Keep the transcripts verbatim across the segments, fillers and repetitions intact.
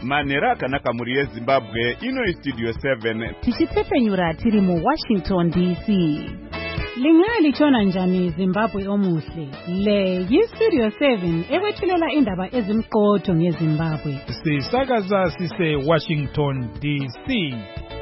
Manera akanaka muri yeZimbabwe ino iStudio seven. Tichitsepenyura tiri mu Washington D C. Lingali chona njani Zimbabwe omuhle. Le yiStudio seven ewethulela indaba ezimqotho ngeZimbabwe. Sisakaza sise Washington D C.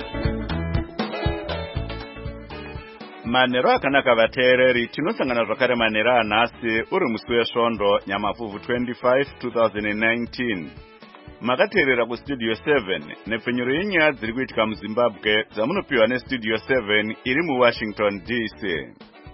Manero akanaka vateereri tinosangana zvakare manera anhasi uri musi wesvondo Nyamavhuvhu twenty-five twenty nineteen. Makateerera kuStudio seven nepfenyuro yenyaya dziri kuitika muZimbabwe dzamunopiwa neStudio seven iri muWashington D C.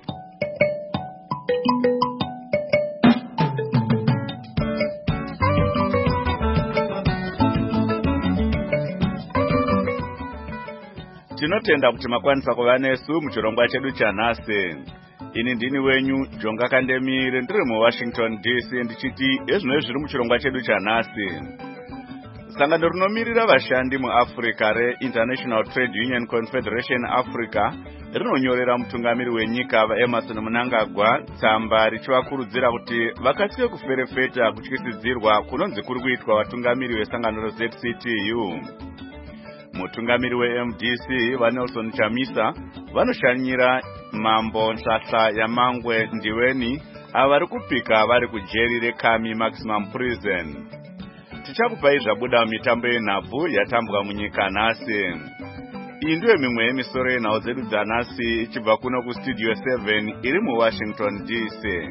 Tinotenda kuti makwanisa kuva nesu muchirongwa chedu chanhasi. Ini ndini wenyu Jonga Kandemire ndiri muWashington D C ndichiti ezvino zviri muchirongwa chedu chanhasi. Sangano rinomirira vashandi muAfrica reInternational Trade Union Confederation Africa rinonyorera mutungamiri wenyika vaEmmerson Mnangagwa tsamba richivakurudzira kuti vakasike kuferefeta kutyisidzirwa kunonzi kuri kuitwa vatungamiri vesangano reZ C T U. Mutungamiri weM D C vaNelson Chamisa vanoshanyira Mambo Nhlanhla Yamangwe Ndiweni avari kupika vari kujeri reKami Maximum Prison. Tichakupai zvabuda mitambo yenhabvu yatambwa munyika nhasi. Iyi ndiyo mimwe yemisoro yenhau dzedu dzanhasi ichibva kuno kuStudio seven iri muWashington D C.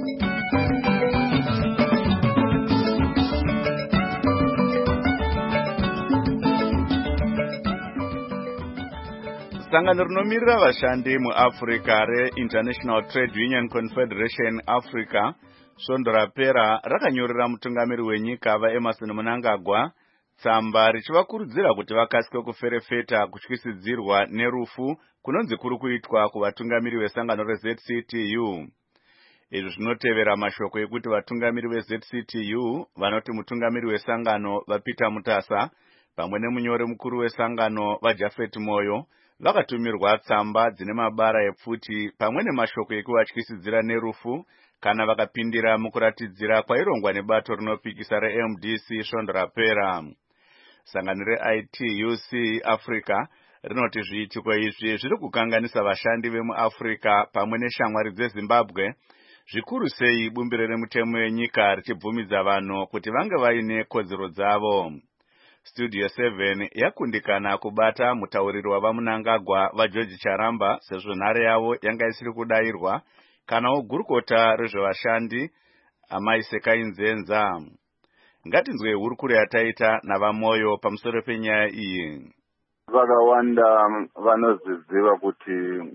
Sangano rinomirira vashandi muAfrica reInternational Trade Union Confederation Africa svondo rapera rakanyorera mutungamiri wenyika vaEmmerson Mnangagwa tsamba richivakurudzira kuti vakasike kuferefeta kutyisidzirwa nerufu kunonzi kuri kuitwa kuvatungamiri vesangano reZ C T U. Izvi zvinotevera mashoko ekuti vatungamiri veZ C T U vanoti mutungamiri wesangano vaPeter Mutasa pamwe nemunyori mukuru wesangano vaJafet Moyo vakatumirwa tsamba dzine mabara epfuti pamwe nemashoko ekuvatyisidzira nerufu kana vakapindira mukuratidzira kwairongwa nebato rinopikisa reM D C svondo rapera. Sangano reI T U C Africa rinoti zviitiko izvi zviri kukanganisa vashandi vemuAfrica pamwe neshamwari dzeZimbabwe, zvikuru sei bumbiro remutemo yenyika richibvumidza vanhu kuti vange vaine kodzero dzavo. Studio seven yakundikana kubata mutauriri wavaMnangagwa vaGeorge Charamba sezvo nhare yavo yanga isiri kudairwa kanawo gurukota rezvevashandi Amai Sekai Nzenza. Ngatinzwe hurukuro yataita navaMoyo pamusoro penyaya iyi. Vakawanda vanoziziva kuti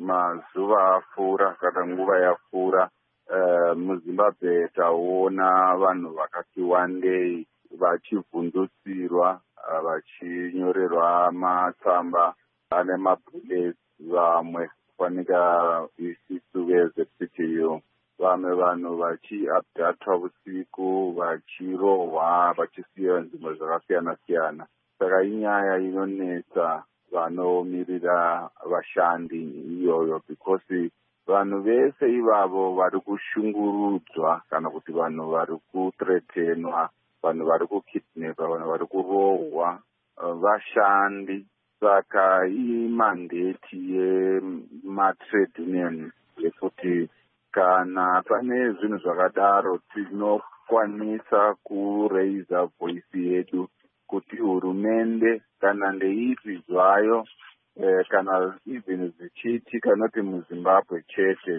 mazuva apfuura kana nguva yapfuura uh, muZimbabwe taona vanhu vakati wandei vachivhundutsirwa uh, vachinyorerwa matsamba ane mabullets, vamwe kwanika isisu veZ C T U, vamwe vanhu vachiabdatwa usiku, vachirohwa, vachisiya nzvimbo zvakasiyana siyana. Saka inyaya inonetsa vanomirira vashandi iyoyo, because vanhu vese ivavo vari kushungurudzwa kana kuti vanhu vari kuthreatenwa, vanhu vari kukidnapa, vanhu vari kurohwa vashandi. Saka imandate yematrade union yekuti kana pane zvinhu zvakadaro tinokwanisa kuraisa voice yedu kuti hurumende kana ndeipi zvayo eh, kana even zvichiitika noti muZimbabwe chete,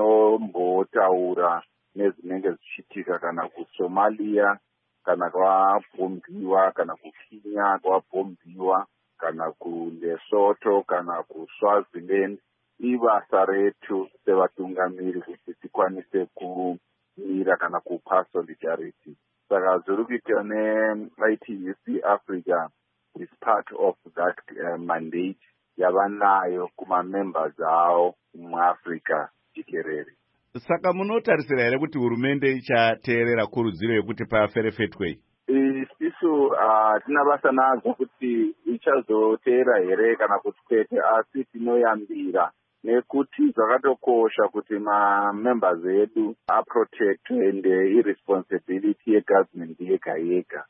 tinombotaura nezvinenge zvichiitika kana kuSomalia kana kwabhombiwa, kana kuKenya kwabhombiwa, kana kuLesotho kana kuSwaziland. Ibasa retu sevatungamiri kuti tikwanise kumira kana kupa solidarity. Saka zviri kuitwa neI T U C Africa is part of that uh, mandate yavanayo kuma-members avo muAfrica jikerere. Saka munotarisira here kuti hurumende ichateerera kurudziro yekuti paferefetwe? Isisu uh, tina basa nazo kuti ichazoteera here kana kuti kwete, asi tinoyambira nekuti zvakatokosha kuti ma-members edu aprotectwe and irresponsibility yegovernment yega yega.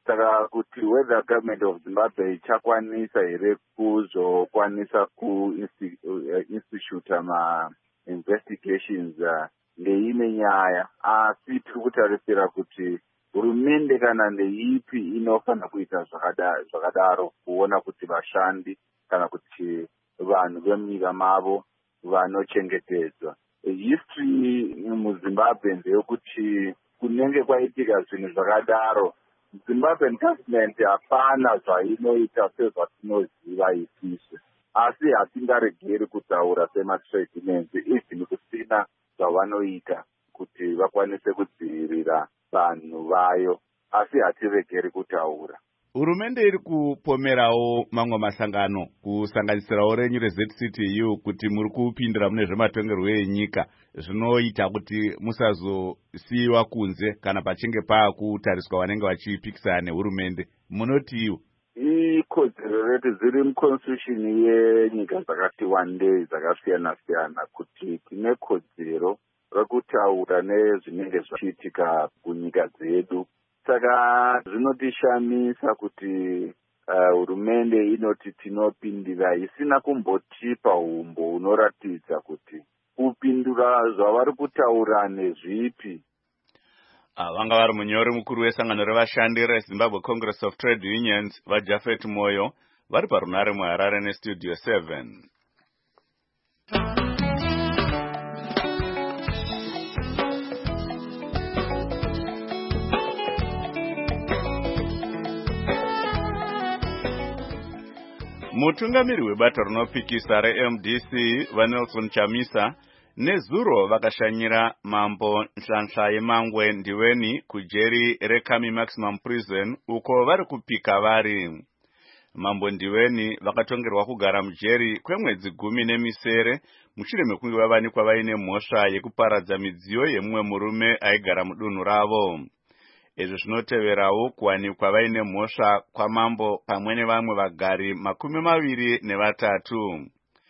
saka kuti whether government of Zimbabwe ichakwanisa here kuzokwanisa kuinstituta ma-investigations ndeimwe nyaya, asi tiri kutarisira kuti hurumende kana ndeipi inofanira kuita zvakadaro kuona kuti vashandi kana kuti vanhu vemunyika mavo vanochengetedzwa. History muZimbabwe ndeyekuti kunenge kwaitika zvinhu zvakadaro, Zimbabwean government hapana zvainoita sezvatinoziva isisu, asi hatingaregeri kutaura sema-trade unions even kusina zvavanoita kuti vakwanise kudzivirira vanhu vayo, asi hatiregeri kutaura. Hurumende iri kupomerawo mamwe masangano kusanganisirawo renyu reZ C T U kuti muri kupindira mune zvematongerwo enyika zvinoita kuti musazosiyiwa kunze kana pachinge paakutariswa vanenge vachipikisana nehurumende. Munotiwo ikodzero retu dziri muconstitution yenyika dzakati wandei dzakasiyana-siyana kuti tine kodzero rekutaura nezvinenge zvachiitika kunyika dzedu. Saka zvinotishamisa kuti hurumende uh, inoti tinopindira isina kumbotipa umbo unoratidza kuti kupindura zvavari kutaura nezvipi. Vanga vari munyori mukuru wesangano revashandi reZimbabwe Congress of Trade Unions vaJafet Moyo vari parunare muHarare nestudio seven. Mutungamiri webata rinopikisa reM D C vaNelson Chamisa nezuro vakashanyira mambo Nhlanhla Yemangwe Ndiweni kujeri reKami Maximum Prison uko vari kupika vari. Mambo Ndiweni vakatongerwa kugara mujeri kwemwedzi gumi nemisere mushure mekunge vavanikwa vaine mhosva yekuparadza midziyo yemumwe murume aigara mudunhu ravo. Izvi zvinoteverawo kuwanikwa vaine mhosva kwamambo pamwe nevamwe vagari makumi maviri nevatatu.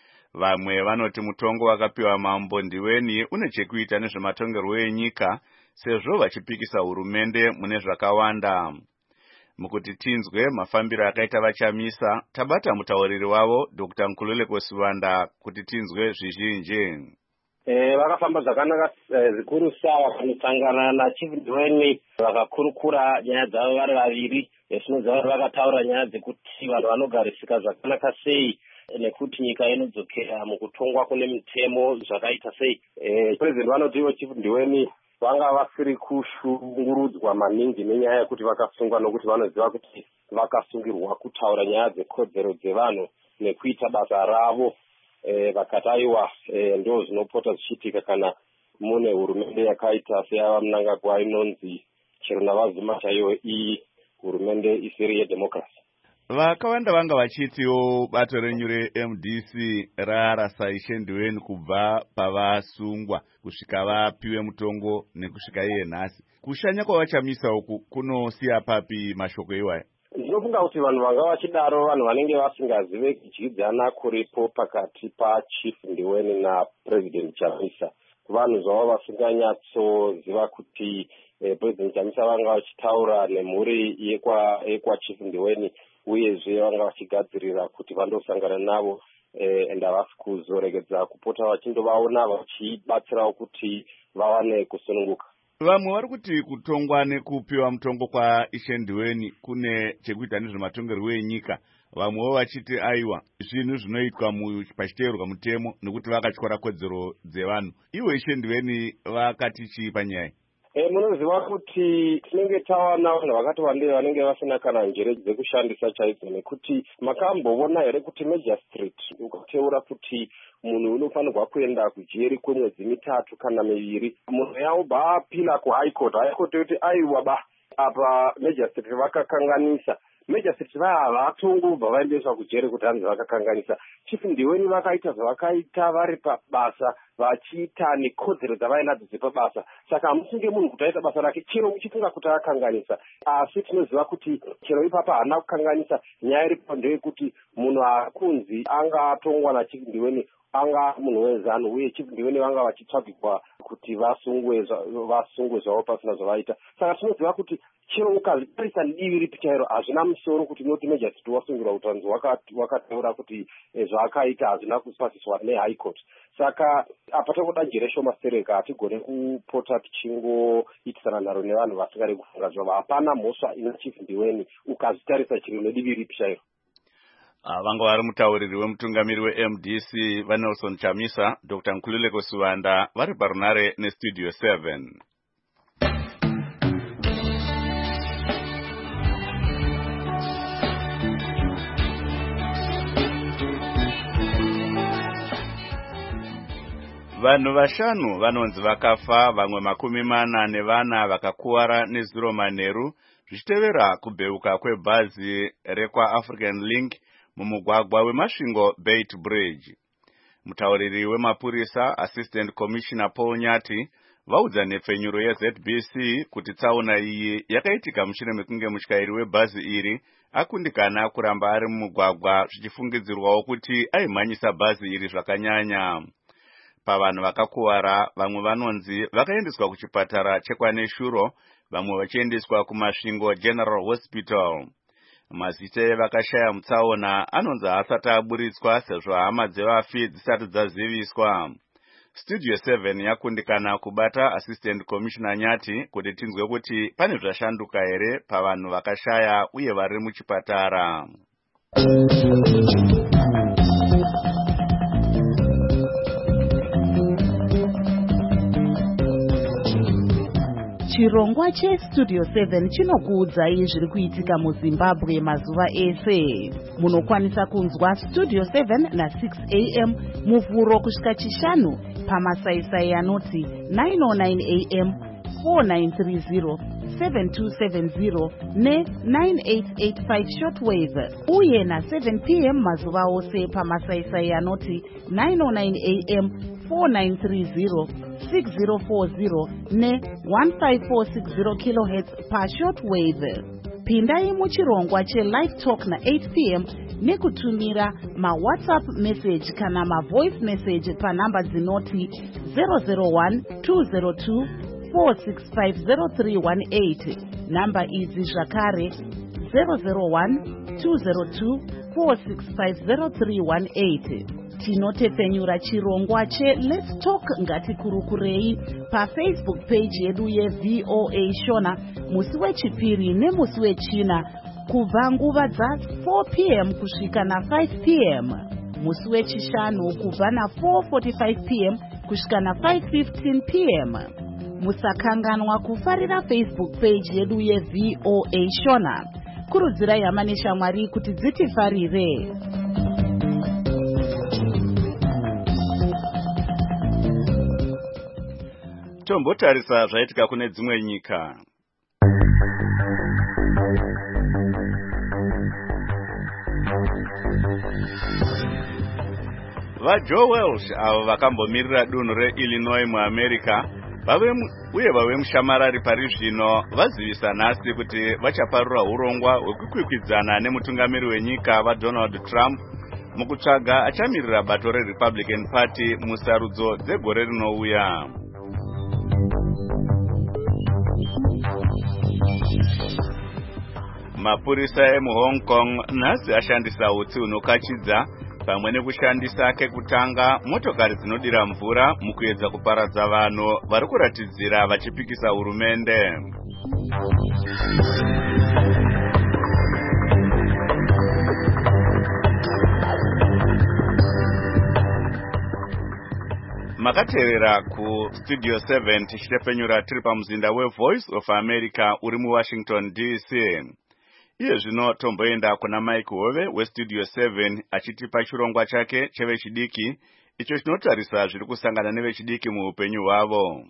Vamwe vanoti mutongo wakapiwa mambo Ndiweni une chekuita nezvematongerwo enyika sezvo vachipikisa hurumende mune zvakawanda. Mukuti tinzwe mafambiro akaita vaChamisa, tabata mutauriri wavo Doctor Nkululeko Sivanda kuti tinzwe zvizhinji. Eh vakafamba zvakanaka zvikuru sawa kunosangana naChief Ndiweni vakakurukura nyaya dzavo vari vaviri. Zvinoziva kuti vakataura nyaya dzekuti vanhu vanogarisika zvakanaka sei nekuti nyika inodzokera mukutongwa kune mitemo zvakaita sei. Eh President vanoti ivo Chief Ndiweni vanga vasiri kushungurudzwa maningi nenyaya yekuti vakasungwa nokuti vanoziva kuti vakasungirwa kutaura nyaya dzekodzero dzevanhu nekuita basa ravo. Eh vakati aiwa eh, ndo zvinopota zvichiitika kana mune hurumende yakaita seyava Mnangagwa inonzi chero navazuma chaiwo iyi hurumende isiri yedemokrasi. Vakawanda vanga vachitiwo bato renyu reM D C rarasa Ishe Ndiweni kubva pavasungwa kusvika vapiwe mutongo nekusvika iye nhasi. Kushanya kwavaChamisa uku kunosiya papi mashoko iwaya? Ndinofunga kuti vanhu vanga vachidaro vanhu vanenge vasingazive kudyidzana kuripo pakati paChief Ndiweni naPresident Chamisa. Vanhu zvavo vasinganyatsoziva kuti eh, President Chamisa vanga vachitaura nemhuri yekwa yekwaChief Ndiweni uyezve vanga vachigadzirira kuti vandosangana navo eh, ende havasi kuzoregedza kupota vachindovaona vachibatsirawo kuti vawane kusununguka. Vamwe vari kuti kutongwa nekupiwa mutongo kwa Ishe Ndiweni kune chekuita nezvematongerwo enyika. Vamwewo vachiti aiwa zvinhu zvinoitwa pachiteerwa mutemo nekuti vakatyora kodzero dzevanhu. Ivo Ishe Ndiweni vakati chii panyaya? E, munoziva kuti tinenge tawana vanhu vakati wandei vanenge vasina kana njere dzekushandisa chaidzo nekuti makamboona here kuti Major Street ukateura kuti munhu unofanirwa kuenda kujeri kwemwedzi mitatu kana miviri. Munhu yaubva apila kuHigh Court. High Court yoti aiwa ba apa Major Street vakakanganisa. Major Street vavatongobva vaendeswa kujeri kuti hanzi vakakanganisa. Chief Ndiweni vakaita zvavakaita vari pabasa vachiita nekodzero dzavainadzo dzepabasa. Saka hamusunge munhu kuti aita basa rake chero muchifunga kuti akanganisa, asi tinoziva kuti chero ipapa haana kukanganisa. Nyaya iripo ndeyekuti munhu akunzi anga atongwa naChief Ndiweni anga munhu wezano, uye Chief Ndiweni vanga vachitsvagirwa kuti vasungwe vasungwe zvavo pasina zvavaita. Saka tinoziva kuti chero ukazvitarisa divi ripi chairo hazvina musoro kuti noti Major City wasungirwa utanzi wakataura kuti zvaakaita hazvina kupasiswa neHigh Court. Saka apa toda njere shoma sereka hatigone kupota tichingoitisana nharo nevanhu vasingari kufunga zvavo. Hapana mhosva ina Chief Ndiweni ukazvitarisa chiri nedivi ripi chairo. Vanga vari mutauriri wemutungamiri we-M D C vaNelson Chamisa, Doctor Nkululeko Suwanda vari parunare nestudio seven. Vanhu vashanu vanonzi vakafa, vamwe makumi mana nevana vakakuwara nezuro manheru zvichitevera kubeuka kwebhazi rekwa African Link mumugwagwa weMasvingo Beit Bridge. Mutauriri wemapurisa Assistant Commissioner Paul Nyati vaudza nepfenyuro yeZ B C kuti tsaona iyi yakaitika mushure mekunge mutyairi webhazi iri akundikana kuramba ari mumugwagwa zvichifungidzirwawo kuti aimhanyisa bhazi iri zvakanyanya. Pavanhu vakakuwara, vamwe vanonzi vakaendeswa kuchipatara chekwaNeshuro, vamwe vachiendeswa kuMasvingo General Hospital. Mazita evakashaya mutsaona anonzi haasati aburitswa sezvo hama dzevafi dzisati dzaziviswa. Studio seven yakundikana kubata Assistant Commissioner Nyati kuti tinzwe kuti pane zvashanduka here pavanhu vakashaya uye vari muchipatara. Chirongwa cheStudio seven chinokuudzai zviri kuitika muZimbabwe mazuva ese. Munokwanisa kunzwa Studio seven na six a m muvhuro kusvika chishanu pamasaisai anoti nine oh nine a m, four nine three zero, seven two seven zero ne nine eight eight five shortwave, uye na seven p m mazuva ose pamasaisai anoti nine oh nine a m, four nine three zero, six zero four zero ne one five four six zero kilohertz pa shortwave. Pindai muchirongwa che-Live Talk na eight p m nekutumira ma-WhatsApp message kana ma-voice message pa namba dzinoti zero zero one two zero two four six five zero three one eight. Namba idzi zvakare zero zero one two zero two four six five zero three one eight. Tinotepfenyura chirongwa che-Let's Talk Ngatikurukurei paFacebook page yedu ye-V O A Shona musi wechipiri nemusi wechina kubva nguva dza four p m kusvika na five p m, musi wechishanu kubva na four forty-five p m kusvika na five fifteen p m. Musakanganwa kufarira Facebook page yedu ye-V O A Shona. Kurudzirai hama neshamwari kuti dzitifarire. Tombotarisa zvaitika kune dzimwe nyika. VaJoe Welsh avo vakambomirira dunhu reIllinois muAmerica uye vave mushamarari pari zvino vazivisa nhasi kuti vachaparura urongwa hwekukwikwidzana nemutungamiri wenyika vaDonald Trump mukutsvaga achamirira bato reRepublican Party musarudzo dzegore rinouya. Mapurisa emuHong Kong nhasi ashandisa utsi hunokachidza pamwe nekushandisa kekutanga motokari dzinodira mvura mukuedza kuparadza vanhu vari kuratidzira vachipikisa hurumende. Makatevera ku Studio seven tichitepfenyura tiri pamuzinda weVoice of America uri muWashington D C. Iye zvino tomboenda kuna Mike Hove weStudio seven achitipa chirongwa chake chevechidiki icho chinotarisa zviri kusangana nevechidiki muupenyu hwavo.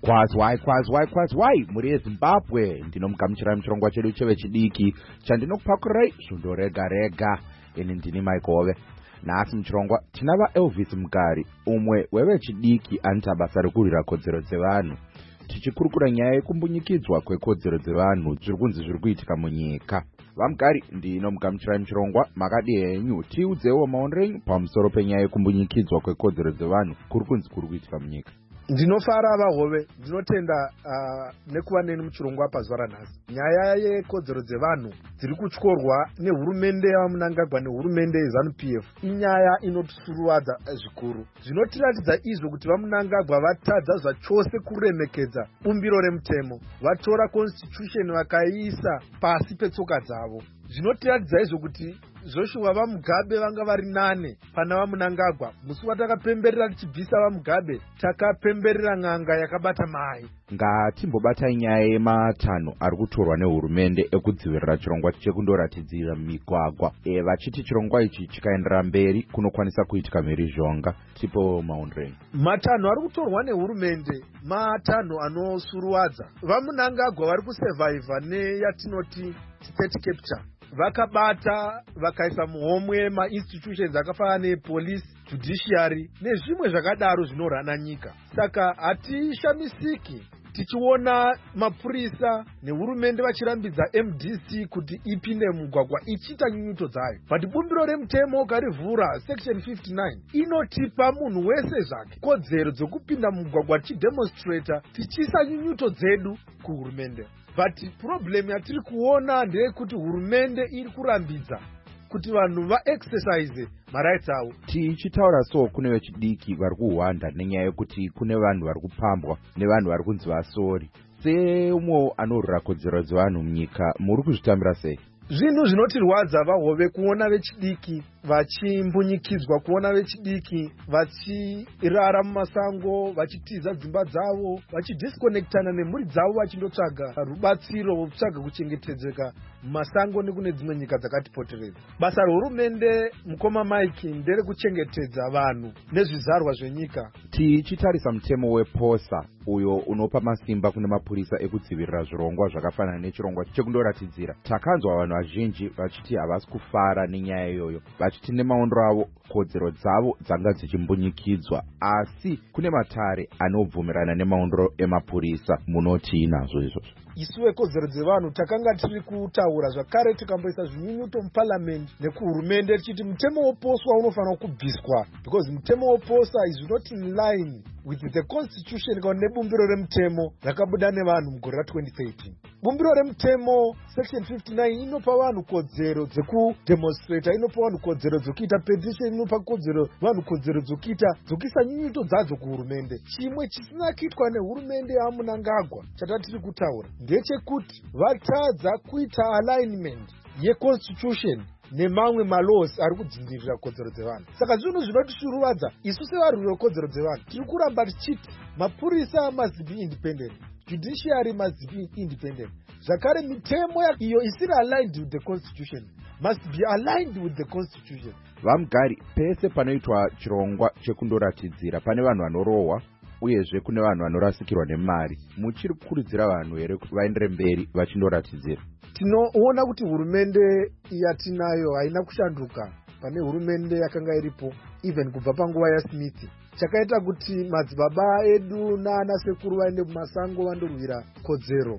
kwazwai kwazwai kwazwai muri yezimbabwe ndinomugamuchirai muchirongwa chedu chevechidiki chandinokupakurirai zvondo rega rega. Ini ndini Maikove. Nhasi muchirongwa tina vaElvis Mugari, umwe wevechidiki anoita basa rekurwira kodzero dzevanhu, tichikurukura nyaya yekumbunyikidzwa kwekodzero dzevanhu zviri kunzi zviri kuitika munyika. VaMugari ndinomugamuchirai muchirongwa, makadi henyu tiudzewo maonero enyu pamusoro penyaya yekumbunyikidzwa kwekodzero dzevanhu kuri kunzi kuri kuitika munyika. Ndinofara vahove, ndinotenda uh, nekuva neni muchirongwa pazuva ranhasi. Nyaya yekodzero dzevanhu dziri kutyorwa nehurumende yavaMunangagwa nehurumende yeZanu P F inyaya inotisuruvadza zvikuru. Zvinotiratidza izvo kuti vaMunangagwa vatadza zvachose kuremekedza bumbiro remutemo, vatora constitution vakaiisa pasi petsoka dzavo. Zvinotiratidza izvo kuti Joshua vaMugabe vanga vari nane pana vaMunangagwa. Musi watakapemberera tichibvisa vaMugabe takapemberera n'anga yakabata mai. Ngatimbobatai nyaya yematanho ari kutorwa nehurumende ekudzivirira chirongwa chekundoratidzira migwagwa. E, vachiti chirongwa ichi chikaendera mberi kunokwanisa kuitika mhirizhonga. Tipo maonero. Matanho ari kutorwa nehurumende matanho anosuruwadza. VaMunangagwa vari kusurviva neyatinoti state capture. Vakabata vakaisa muhomwe ma-institutions akafanana nepolice, judiciary nezvimwe zvakadaro zvinorana nyika. Saka hatishamisiki tichiona mapurisa nehurumende vachirambidza M D C kuti ipinde mugwagwa ichiita nyunyuto dzayo. But bumbiro remutemo ukarivhura section fifty-nine inotipa munhu wese zvake kodzero dzokupinda mugwagwa tichidemonstrata tichiisa nyunyuto dzedu kuhurumende. But problem yatiri kuona ndeyekuti hurumende iri kurambidza kuti vanhu vaexercise marights avo. Tichitaura so kune vechidiki vari kuhwanda nenyaya yekuti kune vanhu vari kupambwa nevanhu vari kunzi vasori. Seumwe anorwira kodzero dzevanhu munyika muri kuzvitambira sei? Zvinhu zvinotirwadza vahove kuona vechidiki vachimbunyikidzwa, kuona vechidiki vachirara mumasango, vachitiza dzimba dzavo, vachidisconnectana nemhuri dzavo vachindotsvaga rubatsiro vokutsvaga kuchengetedzeka mumasango nekune dzimwe nyika dzakatipoteredza. Basa rehurumende mukoma Mike ndere kuchengetedza vanhu nezvizarwa zvenyika. Tichitarisa mutemo weposa uyo unopa masimba kune mapurisa ekudzivirira zvirongwa zvakafanana nechirongwa chekundoratidzira. Takanzwa vanhu vazhinji vachiti havasi kufara nenyaya iyoyo, vachiti nemaondero avo kodzero dzavo dzanga dzichimbunyikidzwa, asi kune matare anobvumirana nemaondero emapurisa. Munoti nazvo izvozvo? Isu vekodzero dzevanhu takanga tiri kutaura zvakare tikamboisa zvinyunyuto muparliament nekuhurumende tichiti mutemo woposwa unofanira kubviswa, because mutemo woposa is not in line with the constitution kana nebumbiro remutemo rakabuda nevanhu mugore ra-twenty thirteen. Bumbiro remutemo section fifty-nine inopa vanhu kodzero dzekudemonstrata, inopa vanhu kodzero dzokuita petition, inopa kodzero vanhu kodzero dzokuita dzokuisa nyunyuto dzadzo kuhurumende. Chimwe chisina kuitwa nehurumende yaMunangagwa chatatiri kutaura ndechekuti vatadza kuita alignment yeconstitution nemamwe malaws ari kudzingirira kodzero dzevanhu. Saka zvinhu zvinotisuruvadza isu sevarwiri vekodzero dzevanhu tiri kuramba tichiti mapurisa must be independent, judiciary must be independent. Zvakare mitemo iyo isiri aligned with the constitution must be aligned with the constitution. VaMugari, pese panoitwa chirongwa chekundoratidzira pane vanhu vanorohwa uyezve kune vanhu vanorasikirwa nemari, muchiri kukurudzira vanhu here kuti vaendere mberi vachindoratidzira? Tinoona kuti hurumende yatinayo haina kushanduka pane hurumende yakanga iripo even kubva panguva yaSmith. Chakaita kuti madzibaba edu nana sekuru vaende mumasango vandorwira kodzero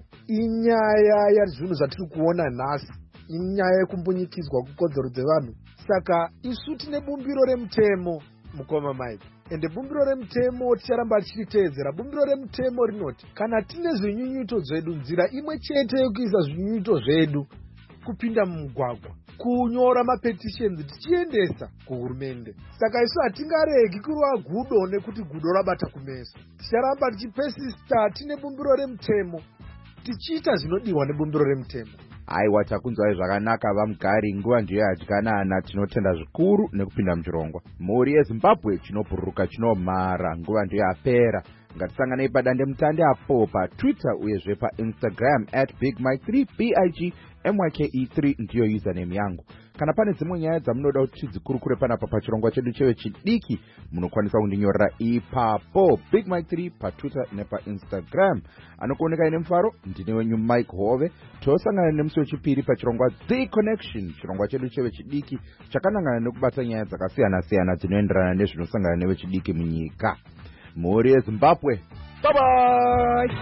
inyaya yazvinhu zvatiri kuona nhasi, inyaya yekumbunyikidzwa kukodzero dzevanhu. Saka isu tine bumbiro remutemo mukoma Mike, ende bumbiro remutemo ticharamba tichiteedzera. Bumbiro remutemo rinoti kana tine zvinyunyuto zvedu, nzira imwe chete yokuisa zvinyunyuto zvedu kupinda mumugwagwa, kunyora mapetitions tichiendesa kuhurumende. Saka isu hatingaregi kurwa gudo nekuti gudo rabata kumeso. Ticharamba tichipesista tine bumbiro remutemo, tichiita zvinodiwa nebumbiro remutemo. Aiwa, takunzwai zvakanaka VaMugari, nguva ndiyo yadyanana. Tinotenda zvikuru nekupinda muchirongwa. Mhuri yeZimbabwe chinobhururuka chinomhara, nguva ndiyo yapera. Ngatisanganei padande mutande apo paTwitter uyezve paInstagram at big mike three, B I G M Y K E three ndiyo username yangu. kana pane dzimwe nyaya dzamunoda kuti tidzikurukure panapa pachirongwa chedu chevechidiki munokwanisa kundinyorera ipapo. Big Mike three patwitter nepainstagram. Anokuoneka ine mufaro ndine wenyu Mike Hove. Tosangana nemusi wechipiri pachirongwa The Connection, chirongwa chedu chevechidiki chakanangana nekubata nyaya dzakasiyana siyana dzinoenderana nezvinosangana nevechidiki munyika. Mhuri yeZimbabwe, bye bye.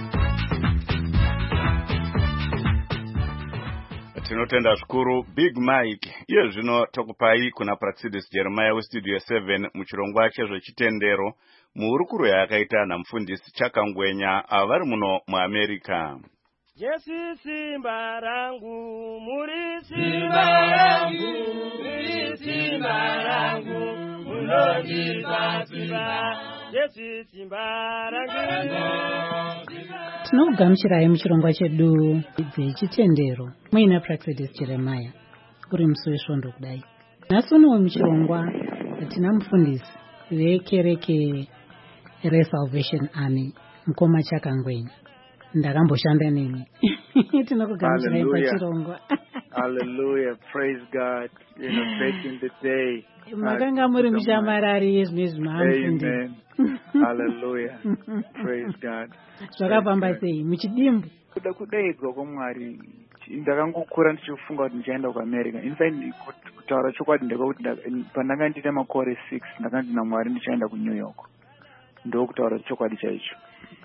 Tinotenda zvikuru Big Mike. Iye zvino tokupai kuna Praxidis Jeremiah westudio seven muchirongwa chezvechitendero muhurukuro yakaita namufundisi Chakangwenya avari muno muAmerica. Jesu simba rangu, muri simba rangu, muri simba rangu, munondipa simba. Jesu simba rangu. Tinokugamuchirai muchirongwa chedu dzechitendero muina Praxidis Jeremiah uri musi wesvondo kudai. Nhasi unowo muchirongwa tina mufundisi vekereke reSalvation Army mukoma Chakangwenya. Ndakamboshanda nemi. Tinokugamuchirai pachirongwa. Hallelujah, praise God. You know, back in the day. Makanga muri mushamarari yezvinezvi maamufundisi. Amen. Hallelujah. Praise God. Zvakapamba sei muchidimbu? Kuda kudaidzwa kwaMwari ndakangokura ndichifunga kuti ndichaenda kuAmerica. In fact, kutaura chokwadi ndekuti pandanga ndine makore six ndakanzi naMwari ndichaenda kuNew York. Ndokutaura chokwadi chaicho.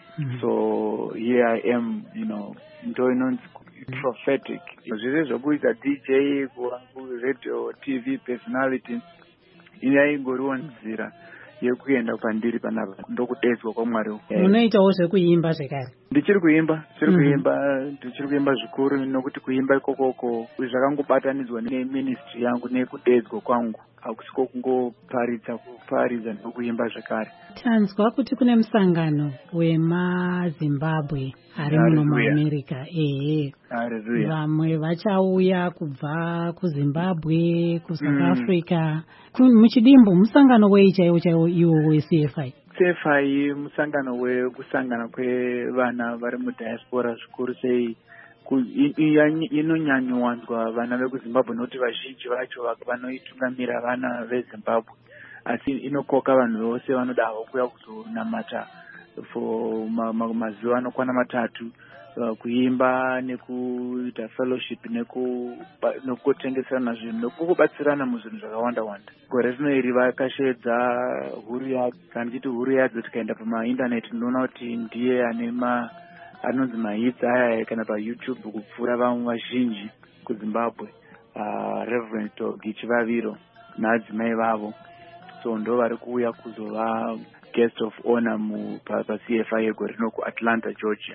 So here I am, you know, ndoinonzi prophetic. Zvese zvokuita D J, radio, T V personality, ine ingoriwo nzira yekuenda pandiri panapa ndokudaidzwa kwaMwari. Munoitawo zvekuimba zvekare? Ndichiri kuimba, ndichiri kuimba, ndichiri kuimba zvikuru nokuti kuimba ikokoko zvakangobatanidzwa neministry yangu nekudaidzwa kwangu. Hakusiko kungoparidza kuparidza nokuimba zvekare. Tanzwa kuti kune musangano wemaZimbabwe ari muno muAmerica. Ehe. Hallelujah. Vamwe vachauya kubva kuZimbabwe, kuSouth Africa. Muchidimbu musangano wei chaiwo chaiwo iwo weC F I? C F I musangano wekusangana kwevana vari mudiaspora zvikuru sei inonyanyowanzwa vana vekuZimbabwe nokuti vazhinji vacho vanoitungamira vana veZimbabwe, asi inokoka vanhu vose vanoda kuuya kuzonamata for mazuva anokwana matatu, kuimba nekuita fellowship nekutengeserana zvinhu nekubatsirana muzvinhu zvakawanda wanda. Gore rino iri vakashedza huru yadzo, kana ndichiti huru yadzo tikaenda pamaindaneti tinoona kuti ndiye ane ma anonzi mahits aya kana paYouTube kupfuura vamwe vazhinji kuZimbabwe, uh, Reverend Togi Chivaviro naadzimai vavo. So ndo vari kuuya kuzova guest of honor paC F I yegore rino kuAtlanta, Georgia.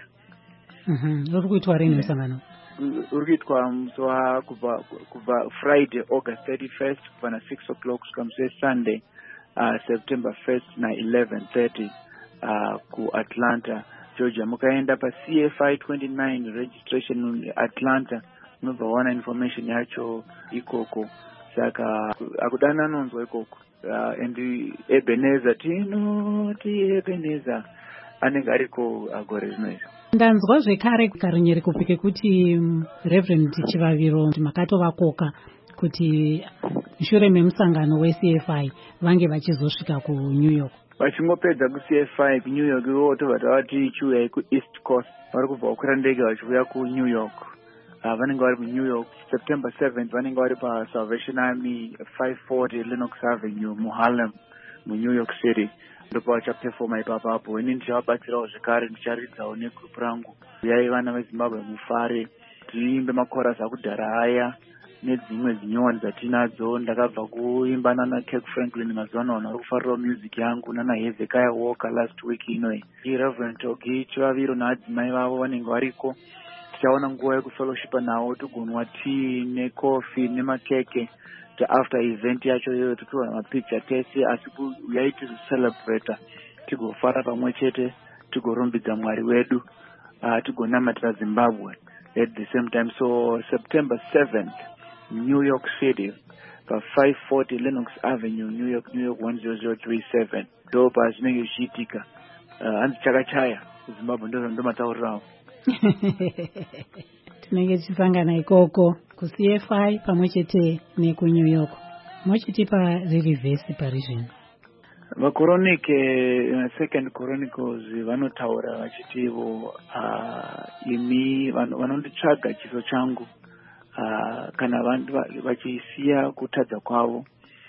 Mhm. Uri kuitwa rini musangano? Uri kuitwa musowa kubva kubva Friday August thirty-first kubva na six o'clock kusvika musi weSunday uh, September first na eleven thirty uh, kuAtlanta, Georgia. Mukaenda pa C F I twenty-nine registration Atlanta munobva waona information yacho ikoko. Saka akudana anonzwa ikoko. Uh, and Ebenezer tino ti Ebenezer anenge ariko agore zvino. Ndanzwa zvekare karunyere kupike kuti Reverend Chivaviro makatovakoka kuti shure memusangano weC F I vange vachizosvika kuNew York. Vachingopedza kuC F I kuNew York ivo tobva vati chiuya kuEast Coast, vari kubva kukwira ndege vachiuya kuNew York. Uh, vanenge vari kuNew York September seventh, vanenge vari paSalvation Army five forty Lenox Avenue muHarlem muNew York City. Ndopa vachaperforma ipapapo. Ini ndichavabatsirawo zvekare, ndicharidzawo negrupu rangu. Uyai vana veZimbabwe mufare, tiimbe makorasi akudhara aya nedzimwe zinyowani dzatinadzo. Ndakabva kuimba nana Kirk Franklin mazuva ano vari kufarirawo music yangu, nana Hezekiah Walker last week inoyi. Reverend Togi Chivaviro naadzimai vavo vanenge variko. Tichaona nguva yekufellowshipa nawo, tigonwa tea necoffee nemakeke. After event yacho yoyo tikiwana mapicture tese, asi uyai tizocelebrata, tigofara pamwe chete, tigorumbidza Mwari wedu, uh, tigonamatira Zimbabwe at the same time. So September seventh, New York City, pa five forty Lenox Avenue, New York, New York one zero zero three seven. Ndo pa zvinenge zvichiitika. Uh, hanzi chakachaya Zimbabwe ndo ndo mataurirawo. tinenge tichisangana ikoko ku-C F I pamwe chete neku-New York. Mochitipa riri vhesi parizvino? VaChronic uh, Second Chronicles vanotaura vachitivo uh, imi vanonditsvaga chiso changu uh, kana vachisiya kutadza kwavo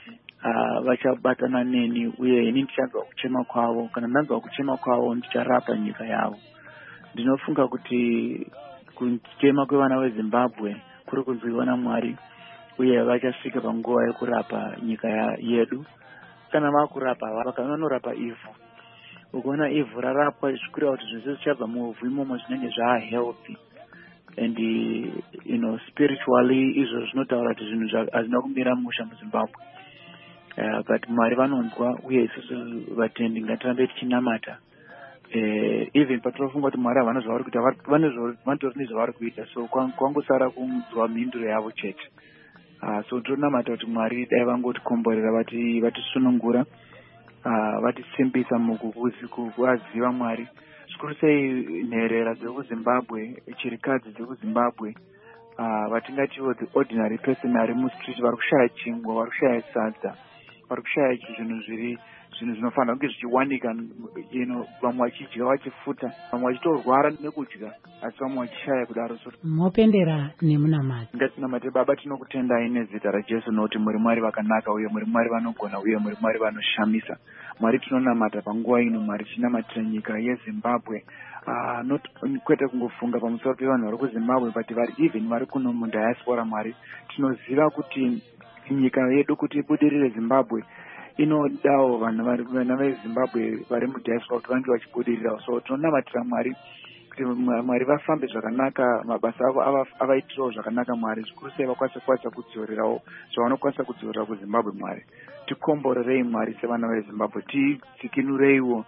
uh, vachabatana neni uye ini ndichanzwa kuchema kwavo. Kana ndanzwa kuchema kwavo ndicharapa nyika yavo. Ndinofunga kuti kuchema kwevana veZimbabwe kuri kunzwiwa naMwari uye vachasvika panguva yekurapa nyika yedu. Kana vakurapa vakava vanorapa ivhu, ukaona ivhu rarapwa zvikurira kuti zvese zvichabva muvhu imomo zvinenge zvaa healthy and you know spiritually izvo zvinotaura kuti zvinhu hazvina kumira musha muZimbabwe. Uh, but Mwari vanonzwa uye isusu vatendi ngatirambe tichinamata. Uh, even patinofunga kuti Mwari havana zvavari kuita, vanotori nezvavari kuita, so kwangosara kunzwa mhinduro yavo chete. Uh, so tonamata kuti Mwari dai vangotikomborera vati vatisunungura uh, vatisimbisa mukuziva Mwari. Zvikuru sei nherera dzekuZimbabwe, chirikadzi dzekuZimbabwe, uh, vatingatiwo the ordinary person ari mustreet vari kushaya chingwa, vari kushaya sadza, vari kushaya zvinhu zviri zvinhu zvinofanira kunge zvichiwanika, you know, vamwe vachidya vachifuta, vamwe vachitorwara nekudya, asi vamwe vachishaya kudaro. Mopendera nemunamati. Ngatinamate. Baba, tinokutendai nezita raJesu nokuti muri Mwari vakanaka uye muri Mwari vanogona uye muri Mwari vanoshamisa. Mwari tinonamata panguva ino, Mwari tinamatira nyika yeZimbabwe. Uh, not kwete kungofunga pamusoro pevanhu vari kuZimbabwe, but vari even vari kuno mudiaspora. Mwari tinoziva kuti nyika yedu kuti ibudirire Zimbabwe inodawo vana veZimbabwe vari mudiaspora kuti vange vachibudirira. So tinonamatira Mwari kuti Mwari vafambe zvakanaka, mabasa avo avaitirawo zvakanaka. Mwari zvikuru sei vakwanisa kwanisa kudziorerawo zvavanokwanisa kudziorera kuZimbabwe. Mwari tikomborerei Mwari sevana veZimbabwe, tidzikinureiwo